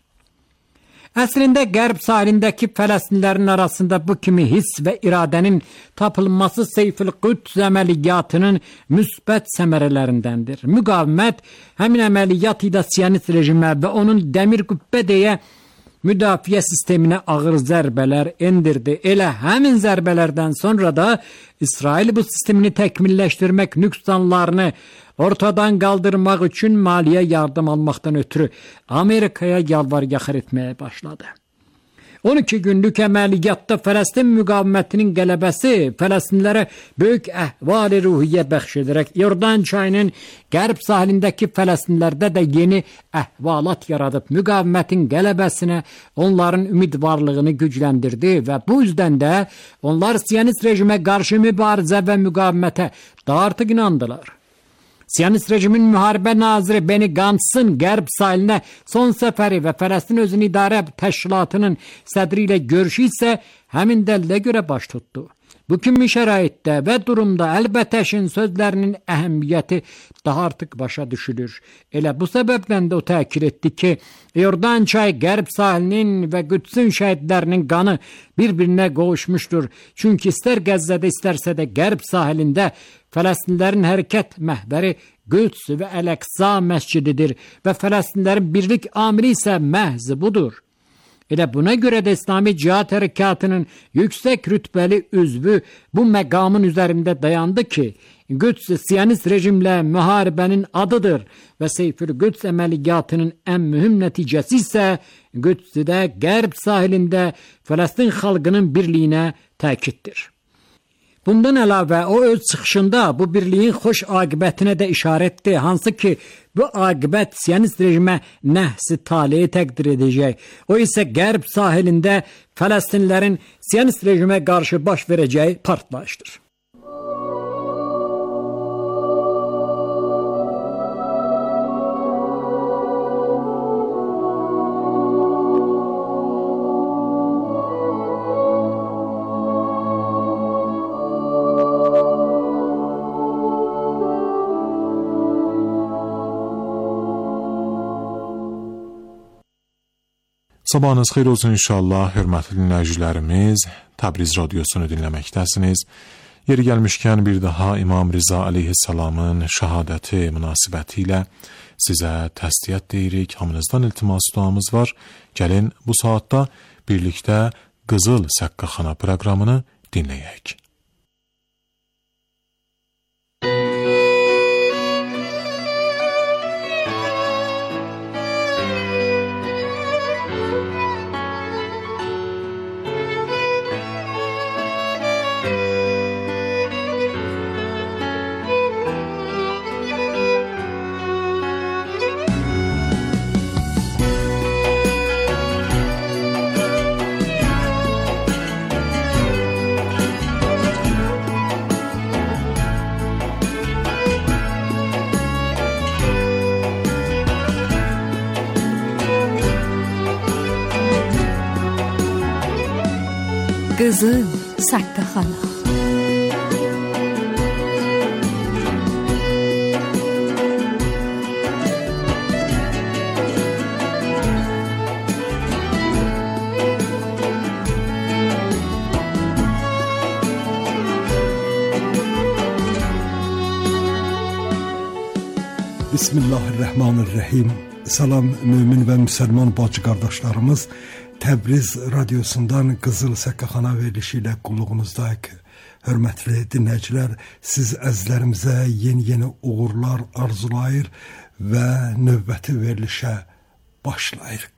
Əslində qərb sahilindəki Fələstinlilərin arasında bu kimi hiss və iradənin tapılması Seyfül-Qüds əməliyyatının müsbət səmərələrindəndir. Müqavimət həmin əməliyyat ilə Siyonist rejimə və onun dəmir qübbə deyə müdafiə sisteminə ağır zərbələr endirdi. Elə həmin zərbələrdən sonra da İsrail bu sistemini təkmilləşdirmək, nüqsanlarını ortadan qaldırmaq üçün maliyyə yardım almaqdan ötürü Amerikaya yalvar-yaxar etməyə başladı. on iki günlük əməliyyatda Fələstin müqavimətinin qələbəsi Fələstinlilərə böyük əhval-i ruhiyyə bəxş edərək Yordan çayının qərb sahilindəki Fələstinlilərdə də yeni əhvalat yaradıb müqavimətin qələbəsinə onların ümidvarlığını gücləndirdi və bu yüzdən də onlar Siyonist rejimə qarşı mübarizə və müqavimətə daha artıq inandılar. Siyonist rejimin müharibə naziri Benny Gantz'ın qərb sahilinə son səfəri və Fələstin özünü idarə təşkilatının sədri ilə görüşü isə həmin dəldə görə baş tutdu. Bu kimi şəraitdə və durumda Əlbətəşin sözlərinin əhəmiyyəti daha artıq başa düşülür. Elə bu səbəbdən də o təkid etdi ki, Yordan çayı qərb sahilinin və Qüdsün şəhidlərinin qanı bir-birinə qovuşmuşdur. Çünki istər Qəzzədə, istərsə də qərb sahilində Fələstinlilərin hərəkət məhbəri Qüds və Əl-Əqsa məscididir və Fələstinlilərin birlik amili isə məhz budur. Elə buna görə də İslami Cihad Hərəkatının yüksək rütbəli üzvü bu məqamın üzərində dayandı ki, Qüds Siyonist rejimlə müharibənin adıdır və Seyfül-Qüds əməliyyatının ən mühüm nəticəsi isə Qüdsdə qərb sahilində Fələstin xalqının birliyinə təkiddir. Bundan əlavə o öz çıxışında bu birliyin xoş aqibətinə də işarətdir, hansı ki bu aqibət Siyonist rejimə nəhs-i taleyi təqdir edəcək. O isə qərb sahilində Fələstinlilərin Siyonist rejimə qarşı baş verəcəyi partlayışdır. Sabahınız xeyir olsun inşallah, hörmətli dinləyicilərimiz. Təbriz radiosunu dinləməkdəsiniz. Yeri gəlmişkən bir daha İmam Riza aleyhissalamın şəhadəti münasibəti ilə sizə təsdiyyət deyirik. Hamınızdan iltimas duamız var. Gəlin bu saatda birlikdə Qızıl Səqqaxana proqramını dinləyək. Qızıl Səkkəxana. Bismillahirrahmanirrahim. Salam mümin və müsəlman bacı qardaşlarımız. Təbriz radiosundan Qızıl Səkkəxana verilişi ilə qulluğunuzdayıq. Hörmətli dinləyicilər, siz əzizlərimizə yeni-yeni uğurlar arzulayır və növbəti verilişə başlayırıq.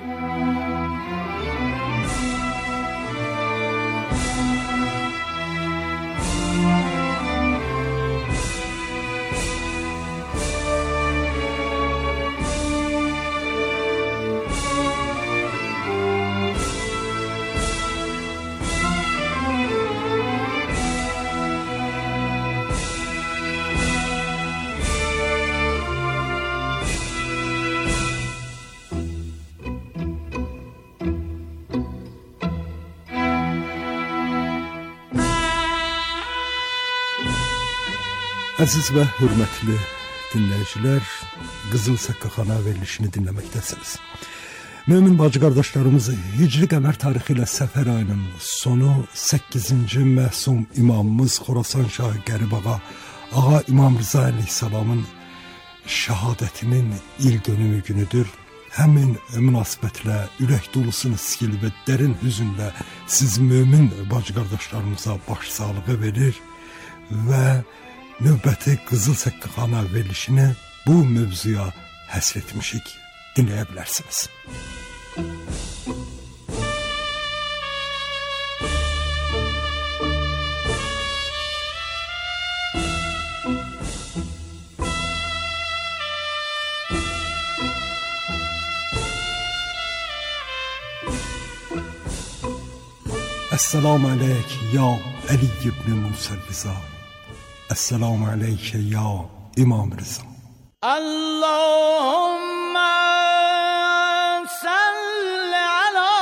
Əziz və hörmətli dinləyicilər, Qızıl Səkkəxana verilişini dinləməkdəsiniz. Mömin bacı qardaşlarımız Hicri qəmər tarixi ilə səfər ayının sonu səkkizinci məsum imamımız Xorasan Şahı Qərib Ağa, Ağa İmam Rza əleyhissalamın şəhadətinin il dönümü günüdür. Həmin münasibətlə ürək dolusu niskil və dərin hüzünlə siz mömin bacı qardaşlarımıza başsağlığı verir və növbəti Qızıl Səkkəxana verilişini bu mövzuya həsr etmişik. Dinləyə bilərsiniz. Esselamu aleyk ya Ali ibn Musa Rza. Esselamu aleyke ya İmam Rza. Allahümme salli ala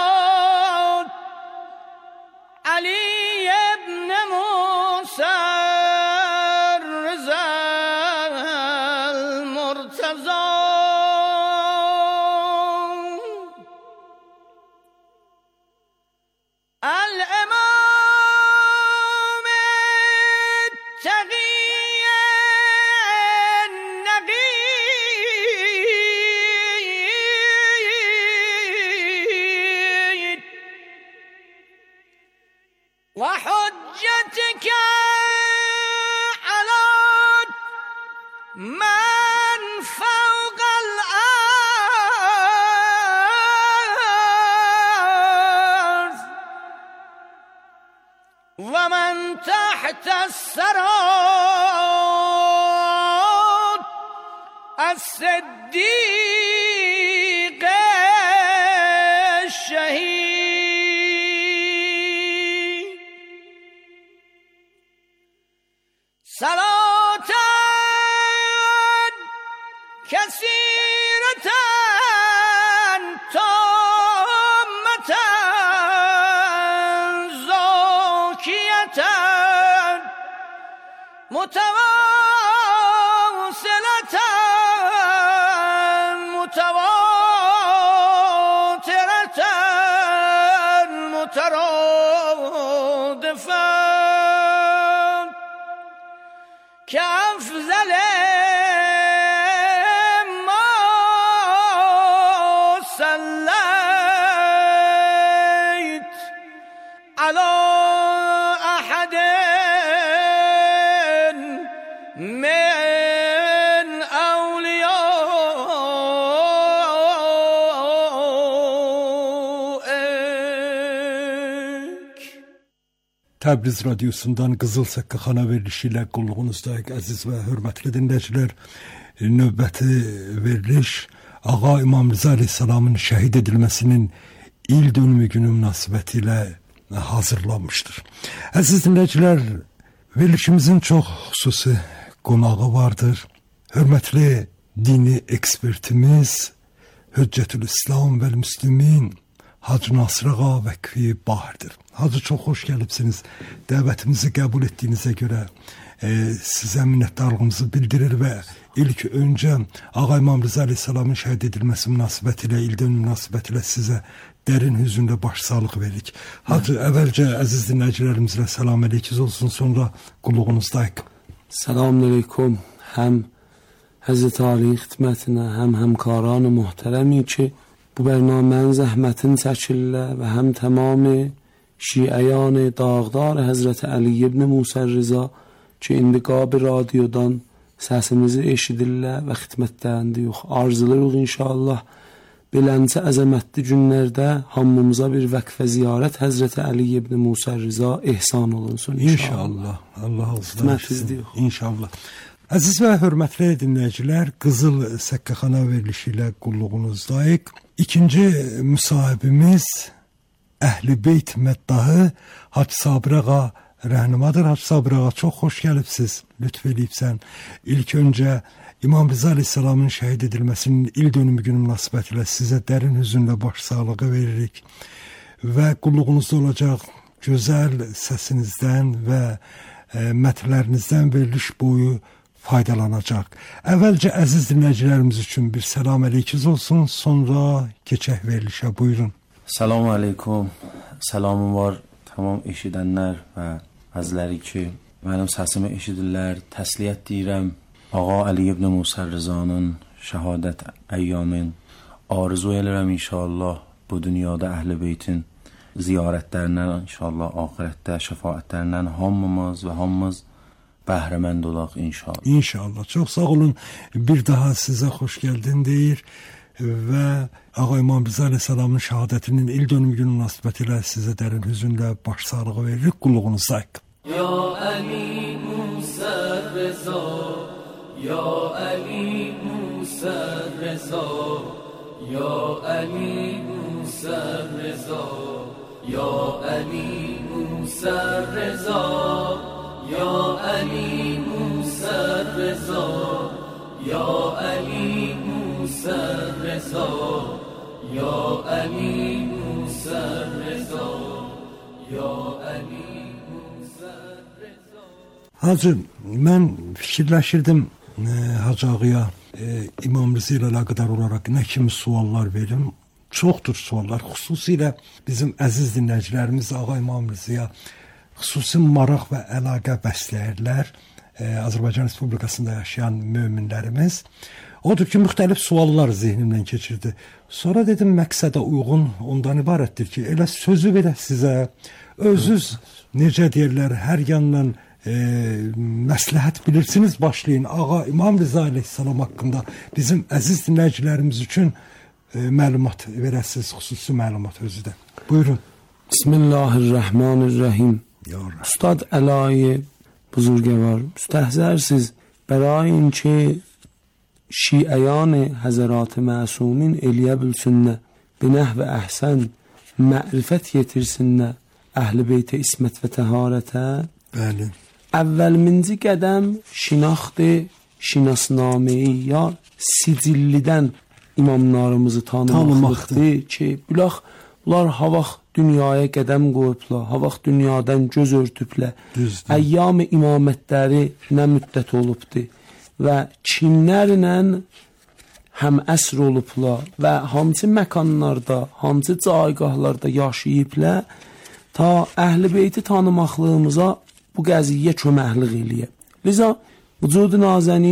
Ali ibn Musa Rza al-Murtaza. وحجتك على من فوق الأرض ومن تحت الثرى الصديق الشهيد. صلاة كثيرة تامة زاكية متواصلة متواترة مترادفة كأفضل ما صليت على أحد من أوليائك. Təbriz radiosundan Qızıl Səkkəxana verilişi ilə qulluğunuzdayıq, əziz və hörmətli dinləyicilər. Növbəti veriliş Ağa İmam Rza əleyhissalamın şəhid edilməsinin il dönümü günü münasibəti ilə hazırlanmışdır. Əziz dinləyicilər, verilişimizin çox xüsusi qonağı vardır. Hörmətli dini ekspertimiz Hüccətül İslam və Müslümin Hacı Nasir Ağa Vəkfi Bahirdir. Hacı, çox xoş gəlibsiniz. Dəvətimizi qəbul etdiyinizə görə e, sizə minnətdarlığımızı bildirir və ilk öncə Ağa İmam Rıza Əleyhisselamın şəhid edilməsi münasibətilə, ildönüm münasibətilə sizə dərin hüzünlə başsağlıq veririk. Hacı, əvvəlcə əziz dinləyicilərimizlə salam əleykiz olsun, sonra qulluğunuzdayıq. Salam əleykum. Həm Həzrət Ali'nin xidmətinə, həm həmkaran muhtərəmi ki, bu bərnamənin zəhmətini çəkirlər və həm tamamı şiəyan dağdar Həzrət Əli ibn Musa Rıza ki, indi qabi radiodan səsimizi eşidirlər və xidmətlərində yox. Arzulayırıq inşallah beləncə əzəmətli günlərdə hamımıza bir vəqfə ziyarət Həzrət Əli ibn Musa Rıza ehsan olunsun inşallah. İnşallah. Allah olsun. İnşallah. Əziz və hörmətli dinləyicilər, Qızıl Səkkəxana verilişi ilə qulluğunuzdayıq. İkinci müsahibimiz Əhl-i Beyt məddahı Hacı Sabir Ağa rəhnumadır. Hacı Sabir Ağa, çox xoş gəlibsiz, lütf eləyibsən. İlk öncə İmam Rıza Əleyhisselamın şəhid edilməsinin il dönümü günü münasibətilə sizə dərin hüzünlə başsağlığı veririk və qulluğunuzda olacaq gözəl səsinizdən və e, mətnlərinizdən veriliş boyu faydalanacaq. Əvvəlcə əziz dinləyicilərimiz üçün bir salam əleykiz olsun, sonra keçək verilişə, buyurun. Salam əleykum, salamım var tamam eşidənlər və əzləri ki, mənim səsimi eşidirlər, təsliyyət deyirəm. Ağa Əli ibn Musa Rızanın şəhadət əyyamın arzu edirəm inşallah bu dünyada Əhl-i Beytin ziyarətlərindən, inşallah axirətdə şəfaətlərindən hamımız və hamımız bəhrəmənd olaq inşallah. İnşallah. Çox sağ olun. Bir daha sizə xoş gəldin deyir və Ağa İmam Rıza Əleyhisselamın şəhadətinin il dönümü günü münasibətilə sizə dərin hüzünlə başsağlığı veririk. Qulluğunuzdayıq. Ya Əli Musa Rıza, Ya Əli Musa Rıza, Ya Əli Musa Rıza, Ya Əli Musa Rıza, Ya Əli Musa Rıza, Ya Əli Musa Rıza, Ya Əli Musa Rıza, Ya Əli Musa Rıza. Hacı, mən fikirləşirdim e, Hacı Ağaya e, İmam Rıza ilə əlaqədar olaraq nə kimi suallar verim. Çoxdur suallar, xüsusilə bizim əziz dinləyicilərimiz Ağa İmam Rızaya xüsusi maraq və əlaqə bəsləyirlər. Ee, Azərbaycan Respublikasında yaşayan möminlərimiz. Odur ki, müxtəlif suallar zihnimdən keçirdi. Sonra dedim, məqsədə uyğun ondan ibarətdir ki, elə sözü verə sizə, özünüz necə deyirlər, hər yandan e, məsləhət bilirsiniz, başlayın. Ağa İmam Rıza Əleyhisselam haqqında bizim əziz dinləyicilərimiz üçün e, məlumat verəsiniz, xüsusi məlumat özü də. Buyurun. Bismillahirrahmanirrahim. Ustad Əlayi buzurgvar müstəhzərsiz برای اینکه شیعیان حضرات معصومین الیه bilsinlər به نحو احسن معرفت yetirsinlər اهل بیت اسمت و طهارتə. Bəli. Əvvəlminci qədəm şinaxt şinasnameyi ya sicillidən imamlarımızı tanımaqdır ki, bilaq bunlar ha vaxt dünyaya qədəm qoyublar, ha vaxt dünyadan göz örtüblər. Əyyam-ı imamətləri nə müddət olubdur və kimlərlə həm əsr olublar və hansı məkanlarda, hansı caygahlarda yaşayıblar ta Əhl-i Beyti tanımaqlığımıza bu qəziyyə köməklik eləyib. Liza vücud-u nazəni